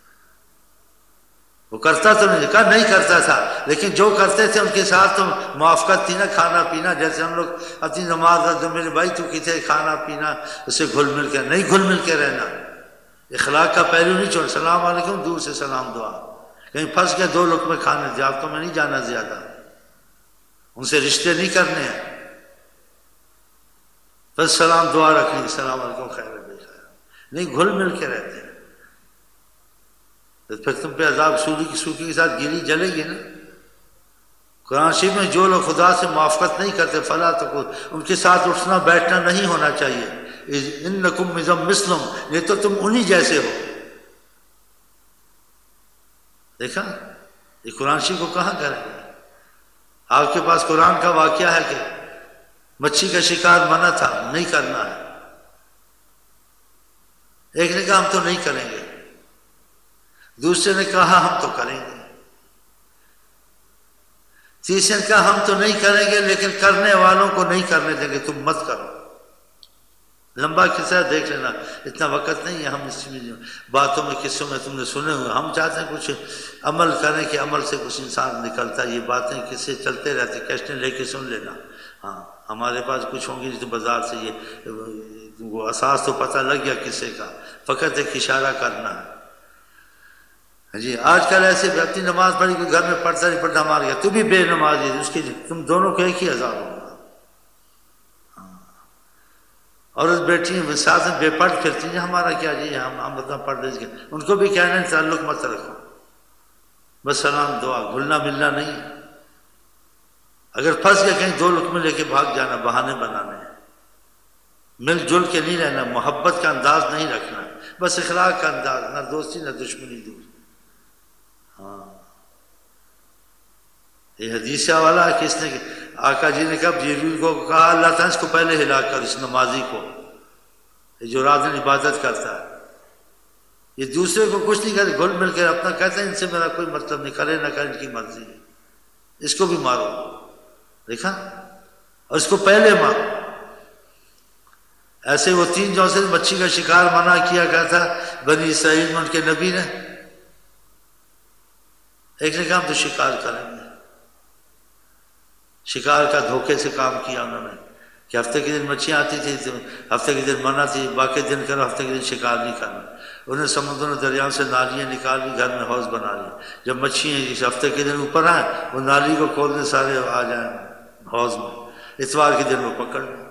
وہ کرتا تو نہیں، کہا نہیں کرتا تھا، لیکن جو کرتے تھے ان کے ساتھ تو موافقت تھی نا. کھانا پینا، جیسے ہم لوگ اپنی نماز، میرے بھائی تو کہتے کھانا پینا اسے گھل مل کے، نہیں گھل مل کے رہنا. اخلاق کا پہلو نہیں چھوڑ. السلام علیکم، دور سے سلام دعا. کہیں پھنس گئے دو لقمے کھانے، زیادتوں میں نہیں جانا، زیادہ ان سے رشتے نہیں کرنے ہیں. بس سلام دعا رکھنی، السلام علیکم، خیر بے خیر، نہیں گھل مل کے رہتے ہیں. پھر تم پہ عذاب سولی کی سوکھی کے ساتھ گیلی جلے گی نا. قرآن شریف میں جو لوگ خدا سے موافقت نہیں کرتے فلا تقول، ان کے ساتھ اٹھنا بیٹھنا نہیں ہونا چاہیے. انکم مثلہم، یہ تو تم انہی جیسے ہو. دیکھا یہ قرآن شریف کو کہاں کریں گے؟ آپ کے پاس قرآن کا واقعہ ہے کہ مچھی کا شکار منع تھا، نہیں کرنا ہے. ایک نے کہا ہم تو نہیں کریں گے، دوسرے نے کہا ہم تو کریں گے، تیسرے نے کہا ہم تو نہیں کریں گے لیکن کرنے والوں کو نہیں کرنے دیں گے، تم مت کرو. لمبا قصہ دیکھ لینا، اتنا وقت نہیں ہے. ہم اس میں باتوں میں قصوں میں تم نے سنے ہوئے، ہم چاہتے ہیں کچھ عمل کریں کہ عمل سے کچھ انسان نکلتا ہے. یہ باتیں قصے چلتے رہتے، کیسٹیں لے کے سن لینا. ہاں ہمارے پاس کچھ ہوں گی تو بازار سے یہ وہ اساس تو پتہ لگ گیا قصے کا، فقط ایک اشارہ کرنا ہے. جی آج کل ایسے اپنی نماز پڑھی کوئی گھر میں پڑھتا نہیں پڑھتا، مار گیا تو بھی بے نمازی، اس کی تم دونوں کو ایک ہی عذاب ہوگا. عورت بیٹھی ہیں ساتھ میں بے پڑھ پھرتی ہیں، ہمارا کیا جی، ہم اتنا پڑھ دیں گے. ان کو بھی کہنا ہے تعلق مت رکھو، بس سلام دعا، گھلنا ملنا نہیں. اگر پھنس گئے کہیں 2 لقمے لے کے بھاگ جانا، بہانے بنانے ہیں، مل جل کے نہیں رہنا، محبت کا انداز نہیں رکھنا، بس اخلاق کا انداز، نہ دوستی نہ دشمنی دور۔ ہاں یہ حدیث والا ہے کہ اس نے آقا جی نے کہا جبریل کو کہا اللہ تعالیٰ اس کو پہلے ہلاک کر، اس نمازی کو، جو رات دن عبادت کرتا ہے، یہ دوسرے کو کچھ نہیں کرے، گھل مل کر اپنا کہتے ہیں ان سے میرا کوئی مطلب نہیں، کرے نہ کرے ان کی مرضی ہے، اس کو بھی مارو، دیکھا، اور اس کو پہلے مارو۔ ایسے وہ 3 جو سے مچھی کا شکار منع کیا گیا تھا بنی اسرائیل میں، ان کے نبی نے، ایک نے کہا ہم تو شکار کریں گے، شکار کا دھوکے سے کام کیا انہوں نے کہ ہفتے کے دن مچھیاں آتی تھی تو ہفتے کے دن منع تھی، باقی دن کرو، ہفتے کے دن شکار نہیں کرنا۔ انہیں سمندروں دریاؤں سے نالیاں نکال لی، گھر میں حوض بنا لی، جب مچھیاں اس ہفتے کے دن اوپر آئیں وہ نالی کو کھول دیں، سارے آ جائیں حوض میں، اتوار کے دن وہ پکڑ لیں،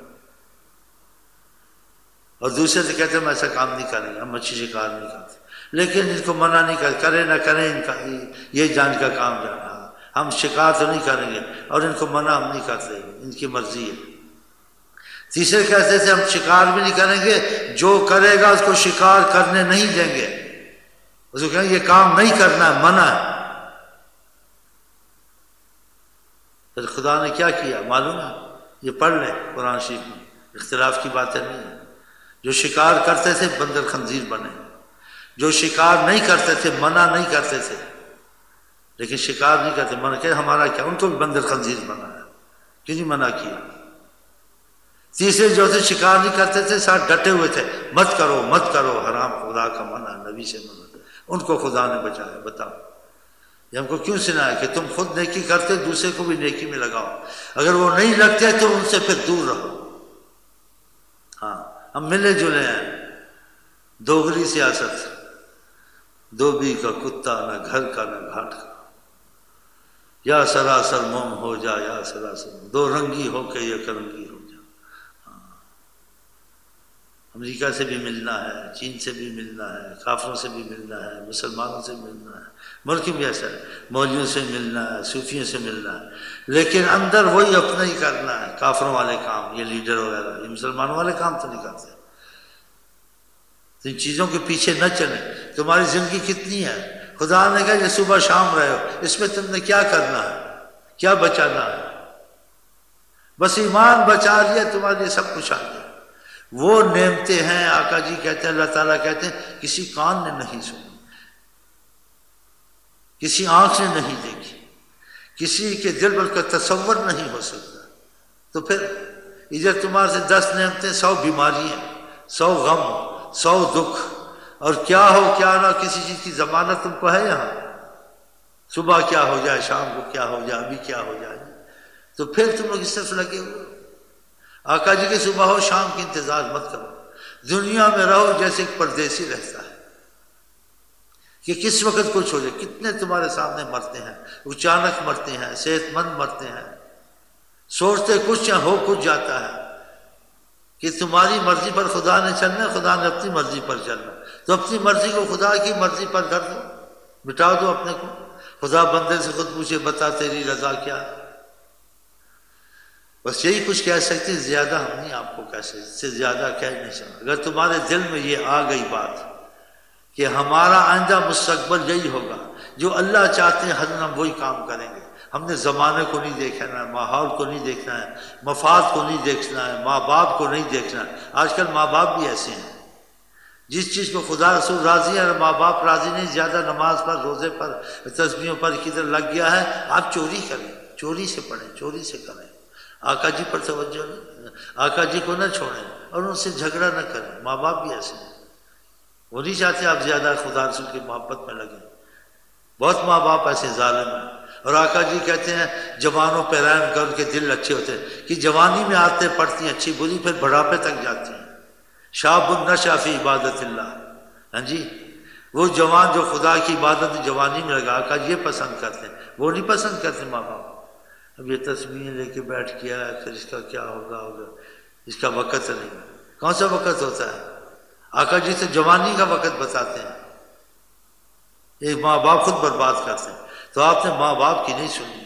اور دوسرے سے کہتے ہیں ہم ایسا کام نہیں کریں گے، ہم مچھی شکار نہیں کرتے، لیکن ان کو منع نہیں کرتے، کرے نہ کریں ان کا یہ جان کا کام جانا، ہم شکار تو نہیں کریں گے اور ان کو منع ہم نہیں کرتے، ان کی مرضی ہے۔ تیسرے کہتے تھے ہم شکار بھی نہیں کریں گے، جو کرے گا اس کو شکار کرنے نہیں دیں گے، اس کو کہیں گے یہ کام نہیں کرنا ہے، منع ہے۔ پھر خدا نے کیا کیا معلوم ہے؟ یہ پڑھ لیں قرآن شریف میں، اختلاف کی باتیں نہیں ہیں۔ جو شکار کرتے تھے بندر خنزیر بنے، جو شکار نہیں کرتے تھے منع نہیں کرتے تھے، لیکن شکار نہیں کرتے منع کہ ہمارا کیا، ان کو بھی بندر خنزیر بنا ہے، کیوں نہیں منع کیا؟ تیسرے جو تھے شکار نہیں کرتے تھے، ساتھ ڈٹے ہوئے تھے مت کرو مت کرو، حرام، خدا کا منع، نبی سے منع، ان کو خدا نے بچایا۔ بتاؤ یہ ہم کو کیوں سنایا کہ تم خود نیکی کرتے دوسرے کو بھی نیکی میں لگاؤ، اگر وہ نہیں لگتے تو ان سے پھر دور رہو۔ ہاں ہم ملے جلے ہیں، دوغلی سیاست، دھوبی کا کتا، نہ گھر کا نہ گھاٹ کا، یا سراسر موم ہو جا یا سراسر، دو رنگی ہو کے یک رنگی ہو جا۔ امریکہ سے بھی ملنا ہے، چین سے بھی ملنا ہے، کافروں سے بھی ملنا ہے، مسلمانوں سے ملنا ہے، ملک بھی ایسا ہے، مولویوں سے ملنا ہے، صوفیوں سے ملنا ہے، لیکن اندر وہی اپنا ہی کرنا ہے، کافروں والے کام، یہ لیڈر وغیرہ، یہ مسلمانوں والے کام تو نہیں کرتے۔ تو ان چیزوں کے پیچھے نہ چلیں۔ تمہاری زندگی کتنی ہے؟ خدا نے کہا یہ صبح شام رہے ہو، اس میں تم نے کیا کرنا ہے، کیا بچانا ہے؟ بس ایمان بچا لیا تمہارے لیے سب کچھ آ گیا۔ وہ نعمتیں ہیں، آقا جی کہتے ہیں، اللہ تعالیٰ کہتے ہیں کسی کان نے نہیں سنی، کسی آنکھ نے نہیں دیکھی، کسی کے دل پر کا تصور نہیں ہو سکتا۔ تو پھر ادھر تمہارے سے 10 نعمتیں، 100 بیماریاں، 100 غم، 100 دکھ، اور کیا ہو کیا نہ کسی چیز کی ضمانت تم کو ہے یہاں؟ صبح کیا ہو جائے، شام کو کیا ہو جائے، ابھی کیا ہو جائے، تو پھر تم لوگ اس طرف لگے ہوئے۔ آقا جی کے صبح ہو شام کی انتظار مت کرو، دنیا میں رہو جیسے ایک پردیسی رہتا ہے کہ کس وقت کچھ ہو جائے۔ کتنے تمہارے سامنے مرتے ہیں، اچانک مرتے ہیں، صحت مند مرتے ہیں، سوچتے کچھ یا ہو کچھ جاتا ہے کہ تمہاری مرضی پر خدا نے چلنا، خدا نے اپنی مرضی پر چلنا، تو اپنی مرضی کو خدا کی مرضی پر کر دو، مٹا دو اپنے کو۔ خدا بندے سے خود پوچھے بتا تیری رضا کیا ہے؟ بس یہی کچھ کہہ سکتے، زیادہ ہم نہیں آپ کو کہہ سکتے، اس سے زیادہ کہہ نہیں سکتے۔ اگر تمہارے دل میں یہ آ گئی بات کہ ہمارا آئندہ مستقبل یہی ہوگا، جو اللہ چاہتے ہیں حضرت ہم وہی کام کریں گے، ہم نے زمانے کو نہیں دیکھنا ہے، ماحول کو نہیں دیکھنا ہے، مفاد کو نہیں دیکھنا ہے، ماں باپ کو نہیں دیکھنا ہے۔ آج کل ماں باپ بھی ایسے ہیں، جس چیز کو خدا رسول راضی ہے اور ماں باپ راضی نہیں، زیادہ نماز پر، روزے پر، تسبیحوں پر کدھر لگ گیا ہے، آپ چوری کریں، چوری سے پڑھیں، چوری سے کریں، آقا جی پر توجہ نہیں، آقا جی کو نہ چھوڑیں اور ان سے جھگڑا نہ کریں۔ ماں باپ بھی ایسے ہیں، وہ نہیں چاہتے آپ زیادہ خدا رسول کی محبت میں لگیں۔ بہت ماں باپ ایسے ظالم ہیں، اور آقا جی کہتے ہیں جوانوں پہ رحم کر، ان کے دل اچھے ہوتے ہیں کہ جوانی میں آتے پڑتی ہیں اچھی بری، پھر بڑھاپے تک جاتی ہیں۔ شاب نشأ فی عبادت اللہ، ہاں جی، وہ جوان جو خدا کی عبادت جوانی میں لگا، آقا یہ پسند کرتے ہیں، وہ نہیں پسند کرتے ماں باپ۔ اب یہ تسبیحیں لے کے بیٹھ گیا ہے، پھر اس کا کیا ہوگا، اس کا وقت نہیں، کون سا وقت ہوتا ہے؟ آقا جی سے جوانی کا وقت بتاتے ہیں، ایک ماں باپ خود برباد کرتے ہیں۔ تو آپ نے ماں باپ کی نہیں سنی ہے،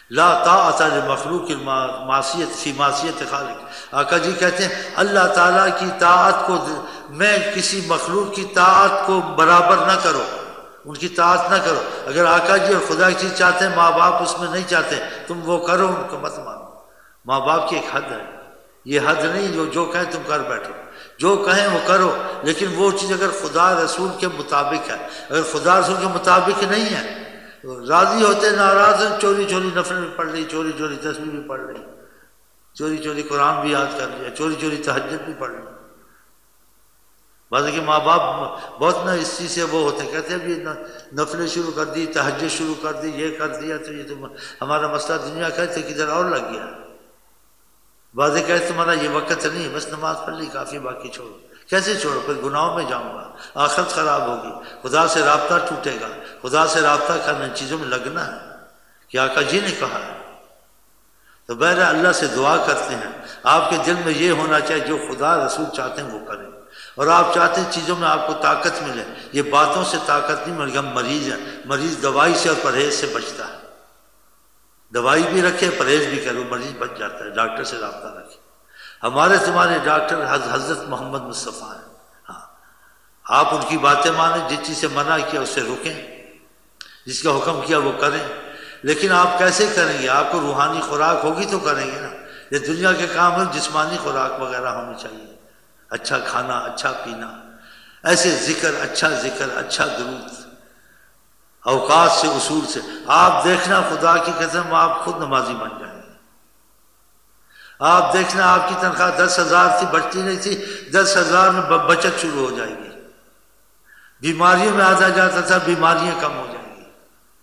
لا طاعت لمخلوق معصیت فی معصیت خالق۔ آقا جی کہتے ہیں اللہ تعالیٰ کی طاعت کو میں کسی مخلوق کی طاعت کو برابر نہ کرو، ان کی طاعت نہ کرو۔ اگر آقا جی اور خدا کی چیز چاہتے ہیں، ماں باپ اس میں نہیں چاہتے، تم وہ کرو، ان کو مت مانو۔ ماں باپ کی ایک حد ہے، یہ حد نہیں جو کہیں تم کر بیٹھو، جو کہیں وہ کرو، لیکن وہ چیز اگر خدا رسول کے مطابق ہے، اگر خدا رسول کے مطابق نہیں ہے، راضی ہوتے ناراض ہیں، چوری چوری نفل بھی پڑھ لی، چوری چوری تسبیح بھی پڑھ لی، چوری چوری قرآن بھی یاد کر لیا، چوری چوری تہجد بھی پڑھ لی۔ بعض کہ ماں باپ بہت نہ اس چیز سے وہ ہوتے، کہتے ہیں ابھی نفلیں شروع کر دی، تہجد شروع کر دی، یہ کر دیا، تو یہ تو ہمارا مسئلہ دنیا کا ہے، کدھر اور لگ گیا۔ بعض کہتے تمہارا یہ وقت نہیں، بس نماز پڑھ لی کافی، باقی چھوڑو۔ کیسے چھوڑو؟ پھر گناہوں میں جاؤں گا، آخرت خراب ہوگی، خدا سے رابطہ ٹوٹے گا۔ خدا سے رابطہ کرنے چیزوں میں لگنا ہے کہ آقا جی نے کہا ہے۔ تو بہرحال اللہ سے دعا کرتے ہیں آپ کے دل میں یہ ہونا چاہیے جو خدا رسول چاہتے ہیں وہ کریں، اور آپ چاہتے ہیں چیزوں میں آپ کو طاقت ملے۔ یہ باتوں سے طاقت نہیں ملے گی، ہم مریض ہیں، مریض دوائی سے اور پرہیز سے بچتا ہے۔ دوائی بھی رکھے، پرہیز بھی کرے، مریض بچ جاتا ہے۔ ڈاکٹر سے رابطہ رکھے۔ ہمارے تمہارے ڈاکٹر حضرت محمد مصطفیٰ ہیں۔ ہاں، آپ ان کی باتیں مانیں، جس چیز سے منع کیا اس سے رکیں، جس کا حکم کیا وہ کریں۔ لیکن آپ کیسے کریں گے؟ آپ کو روحانی خوراک ہوگی تو کریں گے نا۔ یہ دنیا کے کام ہے، جسمانی خوراک وغیرہ ہونی چاہیے، اچھا کھانا، اچھا پینا، ایسے ذکر، اچھا درود، اوقات سے، اصول سے۔ آپ دیکھنا خدا کی قسم آپ خود نمازی بن جائیں گے۔ آپ دیکھنا آپ کی تنخواہ 10,000 تھی، بچتی نہیں تھی، 10,000 میں بچت شروع ہو جائے گی۔ بیماریوں میں آتا جاتا تھا، بیماریاں کم ہو جائیں گی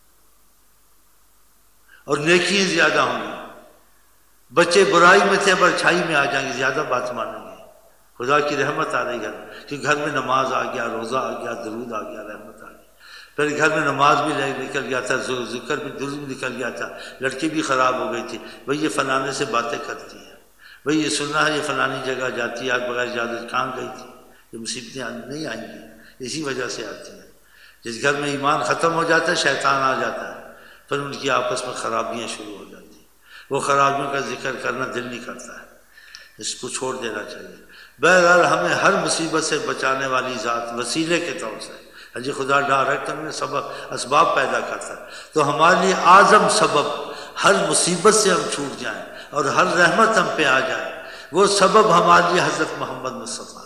اور نیکیاں زیادہ ہوں گی۔ بچے برائی میں تھے، پر اچھائی میں آ جائیں گے، زیادہ بات مانیں گے۔ خدا کی رحمت آ رہی ہے کہ گھر میں نماز آ گیا، روزہ آ گیا، درود آ گیا، رحمت آ گئی۔ پھر گھر میں نماز بھی نکل گیا تھا، ذکر بھی، درود بھی نکل گیا تھا۔ لڑکی بھی خراب ہو گئی تھی، بھئی یہ فلانے سے باتیں کرتی ہے، بھئی یہ سننا ہے یہ فلانی جگہ جاتی ہے، آج بغیر اجازت کہاں گئی تھی۔ یہ مصیبتیں نہیں آئیں گی، اسی وجہ سے آتی ہیں۔ جس گھر میں ایمان ختم ہو جاتا ہے، شیطان آ جاتا ہے، پھر ان کی آپس میں خرابیاں شروع ہو جاتی ہیں۔ وہ خرابیوں کا ذکر کرنا دل نہیں کرتا ہے، اس کو چھوڑ دینا چاہیے۔ بہرحال ہمیں ہر مصیبت سے بچانے والی ذات وسیلے کے طور سے جی خدا ڈائریکٹ میں اسباب پیدا کرتا ہے، تو ہمارے لیے اعظم سبب ہر مصیبت سے ہم چھوٹ جائیں اور ہر رحمت ہم پہ آ جائے، وہ سبب ہمارے لیے حضرت محمد مصطفیٰ ہے۔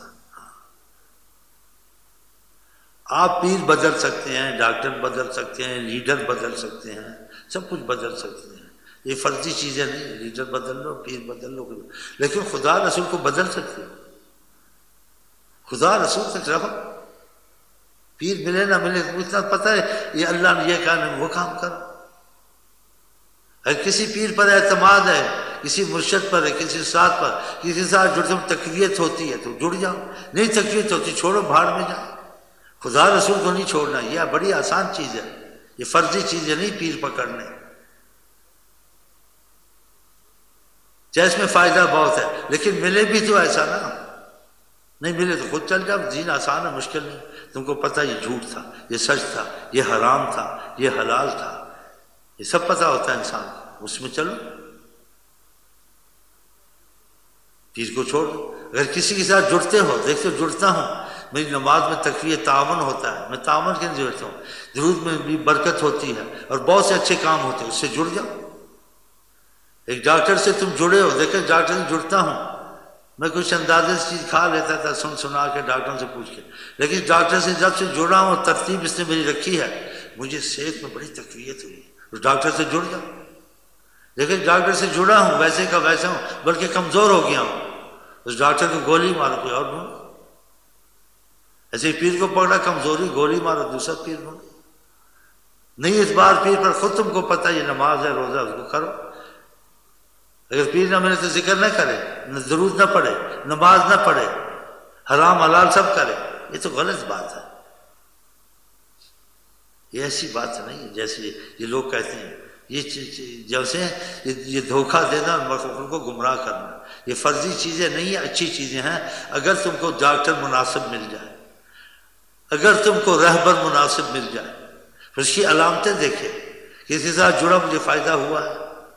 آپ پیر بدل سکتے ہیں، ڈاکٹر بدل سکتے ہیں، لیڈر بدل سکتے ہیں، سب کچھ بدل سکتے ہیں، یہ فرضی چیزیں نہیں۔ لیڈر بدل لو، پیر بدل لو، لیکن خدا رسول کو بدل سکتے ہو۔ خدا رسول تک رہو، پیر ملے نہ ملے اتنا پتہ ہے یہ اللہ نے یہ کہا وہ کام کرو۔ اگر کسی پیر پر اعتماد ہے، کسی مرشد پر ہے، کسی استاد پر، کسی کے ساتھ جڑتے تقویت ہوتی ہے تو جڑ جاؤ، نہیں تقویت ہوتی چھوڑو، بھاڑ میں جاؤ۔ خدا رسول کو نہیں چھوڑنا، یہ بڑی آسان چیز ہے، یہ فرضی چیز ہے نہیں پیر پکڑنے، چاہے اس میں فائدہ بہت ہے، لیکن ملے بھی تو ایسا نا، نہیں ملے تو خود چل جاؤ۔ دین آسان ہے، مشکل نہیں۔ تم کو پتہ یہ جھوٹ تھا، یہ سچ تھا، یہ حرام تھا، یہ حلال تھا، یہ سب پتہ ہوتا ہے انسان کو، اس میں چلو، پیر کو چھوڑ دو۔ اگر کسی کے ساتھ جڑتے ہو، دیکھتے ہو جڑتا ہوں، میری نماز میں تقویت تعاون ہوتا ہے، میں تعاون کے لیے جڑتا ہوں، درود میں بھی برکت ہوتی ہے اور بہت سے اچھے کام ہوتے ہیں، اس سے جڑ جاؤ۔ ایک ڈاکٹر سے تم جڑے ہو، دیکھیں ڈاکٹر سے جڑتا ہوں، میں کچھ اندازے سے چیز کھا لیتا تھا سنا کے ڈاکٹروں سے پوچھ کے، لیکن ڈاکٹر سے جب سے جڑا ہوں، ترتیب اس نے میری رکھی ہے، مجھے صحت میں بڑی تقویت ہوئی۔ اس ڈاکٹر سے جڑ جاؤ، لیکن ڈاکٹر سے جڑا ہوں، ویسے کا ویسا ہوں، بلکہ کمزور ہو گیا ہوں، اس ڈاکٹر کو گولی مارو، کوئی اور ڈھونڈو۔ ایسے پیر کو پکڑا کمزوری، گولی مارو، دوسرا پیر ڈھونڈو۔ نہیں اعتبار پیر پر، خود تم کو پتہ یہ نماز ہے، روزہ، اس کو کرو۔ اگر پیر نہ ملے تو ذکر نہ کرے، نہ درود نہ پڑھے، نماز نہ پڑھے، حرام حلال سب کرے، یہ تو غلط بات ہے۔ یہ ایسی بات نہیں ہے جیسے یہ لوگ کہتے ہیں، یہ جیسے یہ دھوکہ دینا اور مخلوق کو گمراہ کرنا، یہ فرضی چیزیں نہیں ہیں، اچھی چیزیں ہیں۔ اگر تم کو ڈاکٹر مناسب مل جائے، اگر تم کو رہبر مناسب مل جائے، پھر اس کی علامتیں دیکھے، کسی کے ساتھ جڑا مجھے فائدہ ہوا ہے،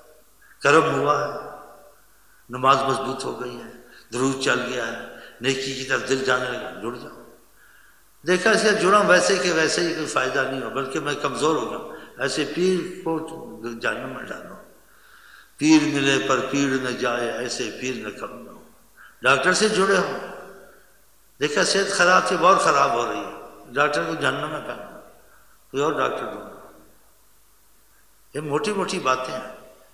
کرم ہوا ہے، نماز مضبوط ہو گئی ہے، درود چل گیا ہے، نیکی کی طرف دل جانے لگا، جڑ جاؤ۔ دیکھا اس سے جڑا ویسے کہ ویسے ہی کوئی فائدہ نہیں ہو، بلکہ میں کمزور ہو گیا، ایسے پیر کو جہنم میں ڈالو۔ پیر ملے پر پیر نہ جائے، ایسے پیر نہ کم نہ ہو۔ ڈاکٹر سے جڑے ہو، دیکھا صحت خراب تھی، بہت خراب ہو رہی ہے، ڈاکٹر کو جہنم میں پہنو، کوئی اور ڈاکٹر ڈھونڈو۔ یہ موٹی موٹی باتیں ہیں،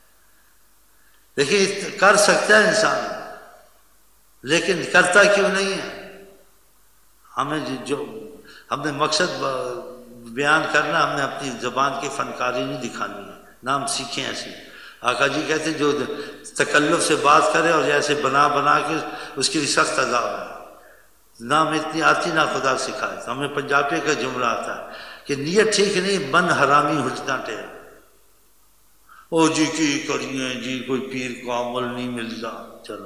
دیکھیے کر سکتا ہے انسان، لیکن کرتا کیوں نہیں ہے؟ ہمیں جو ہم نے مقصد بیان کرنا، ہم نے اپنی زبان کی فنکاری نہیں دکھانی ہے، نہ ہم سیکھیں ایسی۔ آقا جی کہتے جو تکلف سے بات کرے اور جیسے بنا بنا کے اس کی سخت عذاب ہے، نہ ہمیں اتنی آتی نہ خدا سکھائے۔ تو ہمیں پنجابی کا جملہ آتا ہے کہ نیت ٹھیک نہیں، من حرامی حجنا ٹھہر۔ او جی کی کریے جی، کوئی پیر کو عمل نہیں ملتا، چلو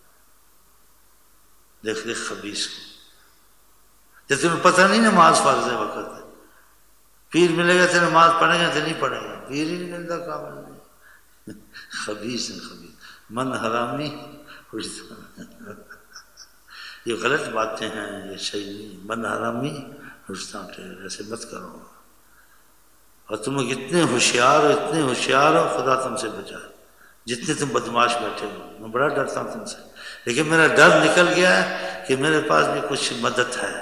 دیکھ دیکھ خبیث کو، جب تمہیں پتہ نہیں نماز فرض ہے وقت ہے، پیر ملے گا تو نماز پڑھے گا تو نہیں پڑھے گا، پیر ہی نہیں ملتا کامل نہیں۔ خبیث ہے خبیث، من حرامی یہ غلط باتیں ہیں، یہ صحیح نہیں۔ من حرامی حجنا ٹھہر، ایسے مت کرو۔ اور تم لوگ اتنے ہوشیار ہو، اتنے ہوشیار ہو، خدا تم سے بچائے، جتنے تم بدماش بیٹھے ہو۔ میں بڑا ڈرتا ہوں تم سے، لیکن میرا ڈر نکل گیا ہے کہ میرے پاس بھی کچھ مدد ہے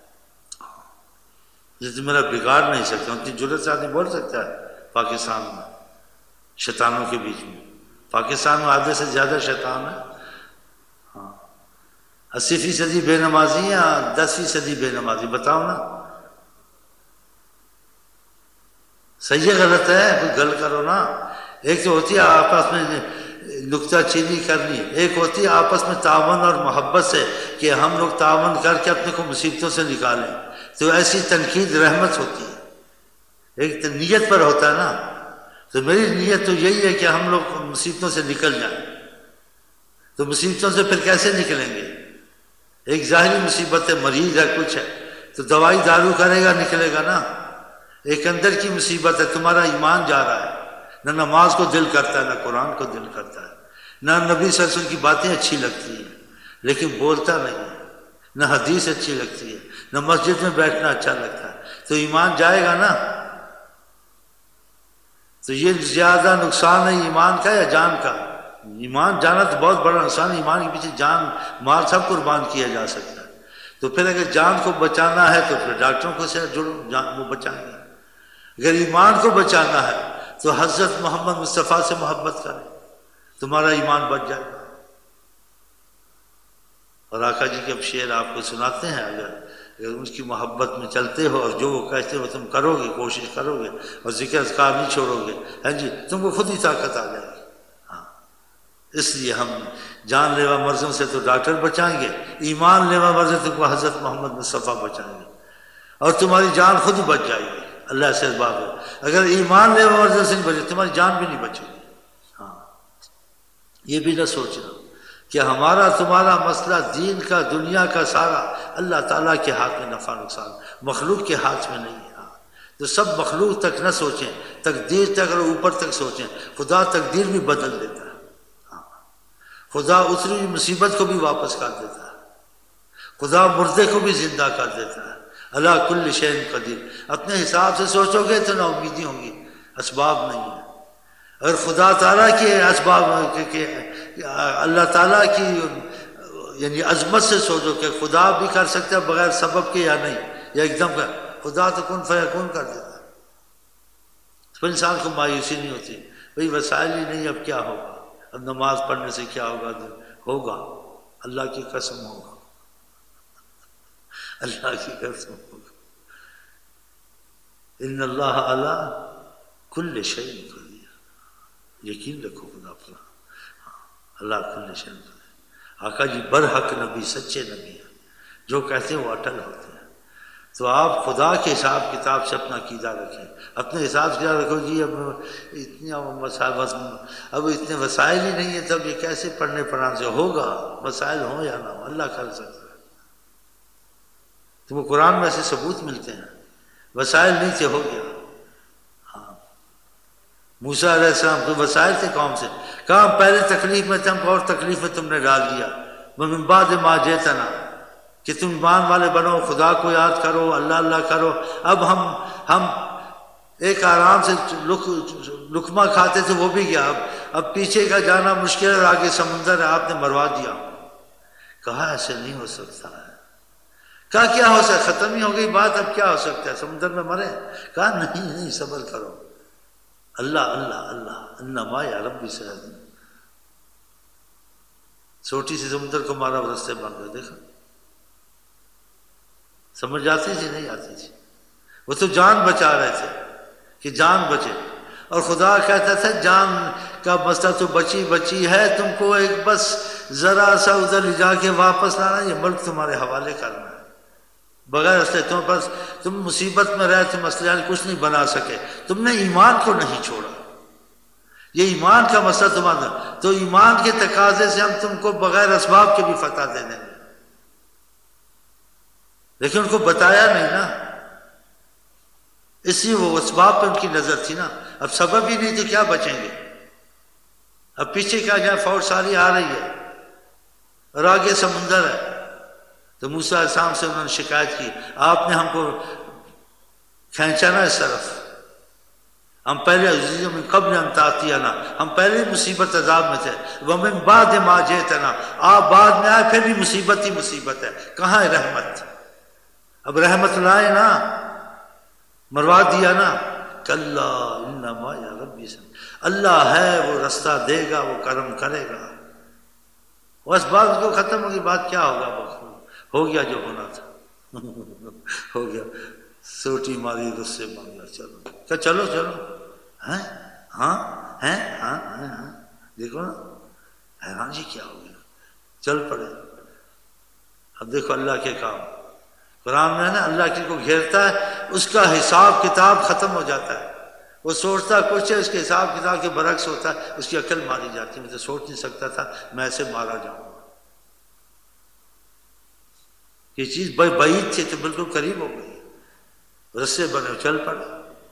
جس میرا بگاڑ نہیں سکتا۔ اتنی جرت سے آدمی بول سکتا ہے پاکستان میں شیطانوں کے بیچ میں؟ پاکستان میں آدھے سے زیادہ شیطان ہے۔ ہاں 80% بے نمازی یا 10% بے نمازی؟ بتاؤ نا، صحیح ہے غلط ہے؟ کوئی گل کرو نا۔ ایک تو ہوتی ہے آپس میں نکتہ چینی کرنی، ایک ہوتی ہے آپس میں تعاون اور محبت سے کہ ہم لوگ تعاون کر کے اپنے کو مصیبتوں سے نکالیں، تو ایسی تنقید رحمت ہوتی ہے۔ ایک نیت پر ہوتا ہے نا، تو میری نیت تو یہی ہے کہ ہم لوگ مصیبتوں سے نکل جائیں۔ تو مصیبتوں سے پھر کیسے نکلیں گے؟ ایک ظاہری مصیبت ہے، مریض ہے، کچھ ہے، تو دوائی دارو کرے گا نکلے گا نا۔ ایک اندر کی مصیبت ہے، تمہارا ایمان جا رہا ہے، نہ نماز کو دل کرتا ہے، نہ قرآن کو دل کرتا ہے، نہ نبی صلی اللہ علیہ وسلم کی باتیں اچھی لگتی ہیں لیکن بولتا نہیں ہے، نہ حدیث اچھی لگتی ہے، نہ مسجد میں بیٹھنا اچھا لگتا ہے، تو ایمان جائے گا نا۔ تو یہ زیادہ نقصان ہے ایمان کا یا جان کا؟ ایمان جانا تو بہت بڑا نقصان ہے، ایمان کے پیچھے جان مال سب قربان کیا جا سکتا ہے۔ تو پھر اگر جان کو بچانا ہے تو پھر ڈاکٹروں کو سے جڑو، جان وہ بچائیں گے۔ اگر ایمان کو بچانا ہے تو حضرت محمد مصطفیٰ سے محبت کریں، تمہارا ایمان بچ جائے گا۔ اور آقا جی کے اب شعر آپ کو سناتے ہیں، اگر ان کی محبت میں چلتے ہو اور جو وہ کہتے ہو تم کرو گے، کوشش کرو گے اور ذکر اذکار نہیں چھوڑو گے، ہاں جی، تم کو خود ہی طاقت آ جائے گی۔ ہاں اس لیے ہم جان لیوا مرضوں سے تو ڈاکٹر بچائیں گے، ایمان لیوا مرضوں سے کو حضرت محمد مصطفیٰ بچائیں گے، اور تمہاری جان خود ہی بچ جائے گی اللہ سے بات ہے۔ اگر ایمان لیوا مرضوں سے نہیں بچے تمہاری جان بھی نہیں بچے گی۔ ہاں یہ بھی نہ سوچنا کہ ہمارا تمہارا مسئلہ دین کا دنیا کا سارا اللہ تعالیٰ کے ہاتھ میں، نفع نقصان مخلوق کے ہاتھ میں نہیں ہے۔ تو سب مخلوق تک نہ سوچیں، تقدیر تک اور اوپر تک سوچیں، خدا تقدیر بھی بدل دیتا ہے۔ خدا اتری ہوئی مصیبت کو بھی واپس کر دیتا ہے، خدا مردے کو بھی زندہ کر دیتا ہے۔ اللہ کل شیء قدیر۔ اپنے حساب سے سوچو گے تو نا امیدی ہوں گی، اسباب نہیں ہے۔ اگر خدا تعالیٰ کے اسباب کہ اللہ تعالیٰ کی یعنی عظمت سے سوچو کہ خدا بھی کر سکتا ہے بغیر سبب کے یا نہیں، یا ایک دم کا خدا تو کن فیکون کر دیتا ہے، تو انسان کو مایوسی نہیں ہوتی، بھئی وسائل ہی نہیں، اب کیا ہوگا، اب نماز پڑھنے سے کیا ہوگا؟ ہوگا، اللہ کی قسم ہوگا، اللہ کی قسم ہوگا۔ ان اللہ علی کل شیء قدیر، یقین رکھو خدا پر، اللہ کل شیء قدیر۔ آقا جی برحق نبی، سچے نبی ہیں، جو کہتے ہیں وہ اٹل ہوتے ہیں۔ تو آپ خدا کے حساب کتاب سے اپنا عقیدہ رکھیں، اپنے حساب سے رکھو جی اب اتنے اب اتنے وسائل ہی نہیں ہیں، تب یہ کیسے پڑھنے پڑھانے سے ہوگا؟ وسائل ہوں یا نہ ہو، اللہ کر سکتا ہے۔ تو وہ قرآن میں ایسے ثبوت ملتے ہیں، وسائل نہیں تھے ہو گیا۔ ہاں موسیٰ علیہ السلام کو وسائل تھے قوم سے، کہا پہلے تکلیف میں تھے، ہم کو اور تکلیف میں تم نے ڈال دیا، وَمِن بَعْدِ مَا جِئْتَنَا، کہ تم ایمان والے بنو، خدا کو یاد کرو، اللہ اللہ کرو۔ اب ہم ایک آرام سے لقمہ کھاتے تھے، وہ بھی گیا، اب پیچھے کا جانا مشکل ہے، آگے سمندر ہے، آپ نے مروا دیا۔ کہا ایسے نہیں ہو سکتا ہے۔ کہا کیا ہو سکتا ہے، ختم ہی ہو گئی بات، اب کیا ہو سکتا ہے، سمندر میں مرے؟ کہا نہیں صبر کرو، اللہ اللہ اللہ انما یا ربی سیہدین۔ چھوٹی سی سمندر کو مارا، رستے بن گئے۔ دیکھا سمجھ آتی تھی نہیں آتی تھی، وہ تو جان بچا رہے تھے کہ جان بچے، اور خدا کہتا تھا جان کا مسئلہ تو بچی ہے، تم کو ایک بس ذرا سا ادھر لے جا کے واپس لانا، یہ ملک تمہارے حوالے کرنا ہے، بغیر اسلحے تم مصیبت میں رہے، تم اسلحے کچھ نہیں بنا سکے، تم نے ایمان کو نہیں چھوڑا، یہ ایمان کا مسئلہ تمہارا، تو ایمان کے تقاضے سے ہم تم کو بغیر اسباب کے بھی فتح دے دیں گے، لیکن ان کو بتایا نہیں نا، اس لیے وہ اسباب پہ ان کی نظر تھی نا، اب سبب ہی نہیں تو کیا بچیں گے، اب پیچھے کیا جائے، فوج ساری آ رہی ہے اور آگے سمندر ہے، تو موسیٰ علیہ السلام سے انہوں نے شکایت کی، آپ نے ہم کو کھینچا نا اس طرف، ہم پہلے عزیزوں میں قبل ان تأتینا، ہم پہلے مصیبت عذاب میں تھے، وَمِن بَعْدِ مَا جِئْتَنَا، آپ بعد میں آئے، پھر بھی مصیبت ہی مصیبت ہے، کہاں ہے رحمت؟ اب رحمت لائے نا، مروا دیا نا، کلا انما یا ربی سن، اللہ ہے وہ رستہ دے گا، وہ کرم کرے گا، بس بات کو ختم ہوگی، بات کیا ہوگا، ہو گیا جو ہونا تھا ہو گیا، سوٹی ماری غصے بن گیا، چلو کہ چلو ہاں دیکھو نا، حیران جی کیا ہو گیا، چل پڑے۔ اب دیکھو اللہ کے کام، قرآن میں ہے نا، اللہ کی کو گھیرتا ہے، اس کا حساب کتاب ختم ہو جاتا ہے، وہ سوچتا کچھ ہے، اس کے حساب کتاب کے برعکس ہوتا ہے، اس کی عقل ماری جاتی ہے، میں تو سوچ نہیں سکتا تھا میں ایسے مارا جاؤں گا، یہ چیز بعید تھی تو بالکل قریب ہو گئی، رسے بنے چل پڑے،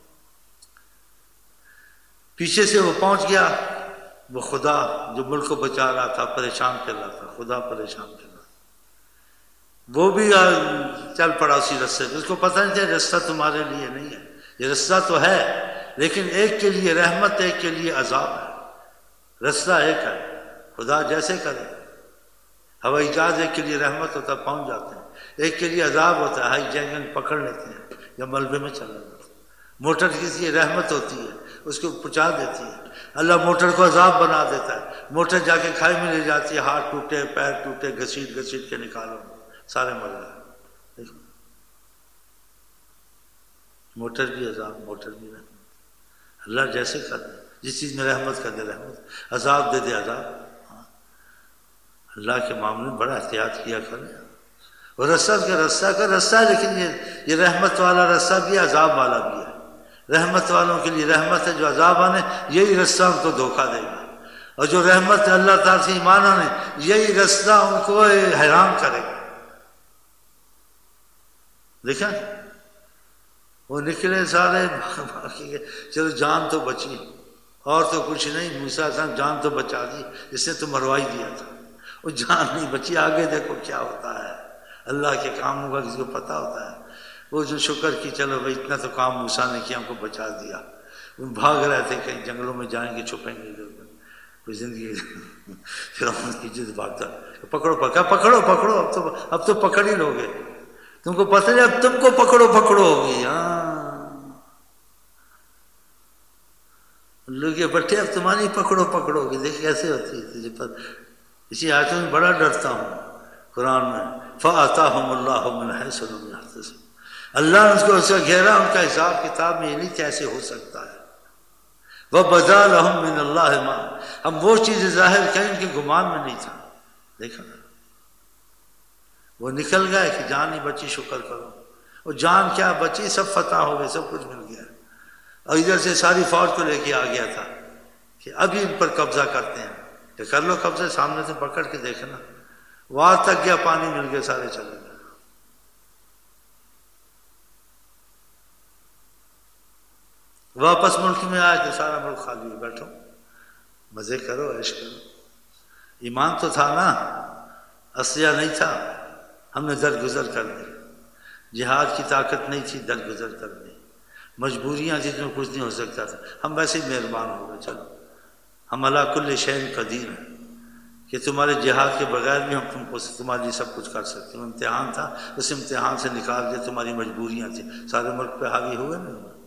پیچھے سے وہ پہنچ گیا، وہ خدا جو ملک کو بچا رہا تھا پریشان کر رہا تھا، خدا پریشان کر رہا تھا، وہ بھی چل پڑا اسی رستے پہ، اس کو پتہ نہیں تھا رستہ تمہارے لیے نہیں ہے، یہ رستہ تو ہے لیکن ایک کے لیے رحمت، ایک کے لیے عذاب ہے، رستہ ایک ہے، خدا جیسے کرے، ہوائی جہاز ایک کے لیے رحمت ہوتا ہے پہنچ جاتے ہیں، ایک کے لیے عذاب ہوتا ہے، ہائی جنگ پکڑ لیتے ہیں یا ملبے میں چلا جاتا ہے، موٹر کسی لیے رحمت ہوتی ہے، اس کو پہنچا دیتی ہے، اللہ موٹر کو عذاب بنا دیتا ہے، موٹر جا کے کھائی میں لے جاتی ہے، ہاتھ ٹوٹے پیر ٹوٹے، گھسیٹ کے نکالو، سارے مر گئے، دیکھو موٹر بھی عذاب، موٹر بھی رحمت، اللہ جیسے کر دے، جس چیز میں رحمت کر دے رحمت، عذاب دے دے عذاب، اللہ کے معاملے میں بڑا احتیاط کیا کریں، اور رستہ ہے، لیکن یہ رحمت والا رستہ بھی ہے، عذاب والا بھی ہے، رحمت والوں کے لیے رحمت ہے، جو عذاب آنے یہی رستہ ان کو دھوکہ دے گا، اور جو رحمت ہے اللہ تعالیٰ سے ایمان آنے یہی رستہ ان کو حیران کرے گا۔ دیکھا وہ نکلے سارے، چلو جان تو بچی، اور تو کچھ نہیں، موسیٰ علیہ السلام جان تو بچا دی، اس نے تو مروا ہی دیا تھا، وہ جان نہیں بچی، آگے دیکھو کیا ہوتا ہے، اللہ کے کاموں کا کسی کو پتہ ہوتا ہے، وہ جو شکر کی چلو بھائی اتنا تو کام موسیٰ نے کیا، ہم کو بچا دیا، وہ بھاگ رہے تھے کہیں جنگلوں میں جائیں گے، چھپیں گے، کوئی زندگی فرعون کی جد بھاگتا، پکڑو اب تو پکڑ ہی لوگے، تم کو پتہ نہیں اب تم کو پکڑو ہوگی، ہاں لوگ یہ بٹھے اب تمہاری پکڑو ہوگی، دیکھ کیسے ہوتی ہے، اسی آیتوں میں بڑا ڈرتا ہوں قرآن میں، فَآتَاهُمُ اللَّهُ مِنْ حَيْثُ لَمْ يَحْتَسِبُوا، اللہ نے اس کو ایسا گھیرا، ان کا حساب کتاب میں یہ نہیں کیسے ہو سکتا ہے، وَبَدَا لَهُم مِّنَ اللَّهِ مَا، ہم وہ چیز ظاہر کریں ان کے گمان میں نہیں تھا، دیکھا نا وہ نکل گئے کہ جان ہی بچی، شکر کرو، وہ جان کیا بچی، سب فتح ہو گئے، سب کچھ مل گیا، اور ادھر سے ساری فوج کو لے کے آ گیا تھا کہ ابھی ان پر قبضہ کرتے ہیں، کہ کر لو قبضہ، سامنے سے پکڑ کے دیکھنا، وہاں تک گیا، پانی مل گیا، سارے چلے گئے، واپس ملک میں آئے تو سارا ملک خالی ہے، بیٹھو مزے کرو، عیش کرو۔ ایمان تو تھا نا، اسلحہ نہیں تھا، ہم نے درگزر کر دی۔ جہاد کی طاقت نہیں تھی، درگزر کر دی۔ مجبوریاں تھیں جن میں کچھ نہیں ہو سکتا تھا، ہم ویسے ہی مہربان ہو گئے، چلو ہم علی کل شیء قدیر ہیں کہ تمہارے جہاد کے بغیر بھی ہم تمہارے لیے سب کچھ کر سکتے ہیں۔ امتحان تھا، اس امتحان سے نکال دے، تمہاری مجبوریاں تھیں، سارے ملک پہ حاوی ہوئے نا۔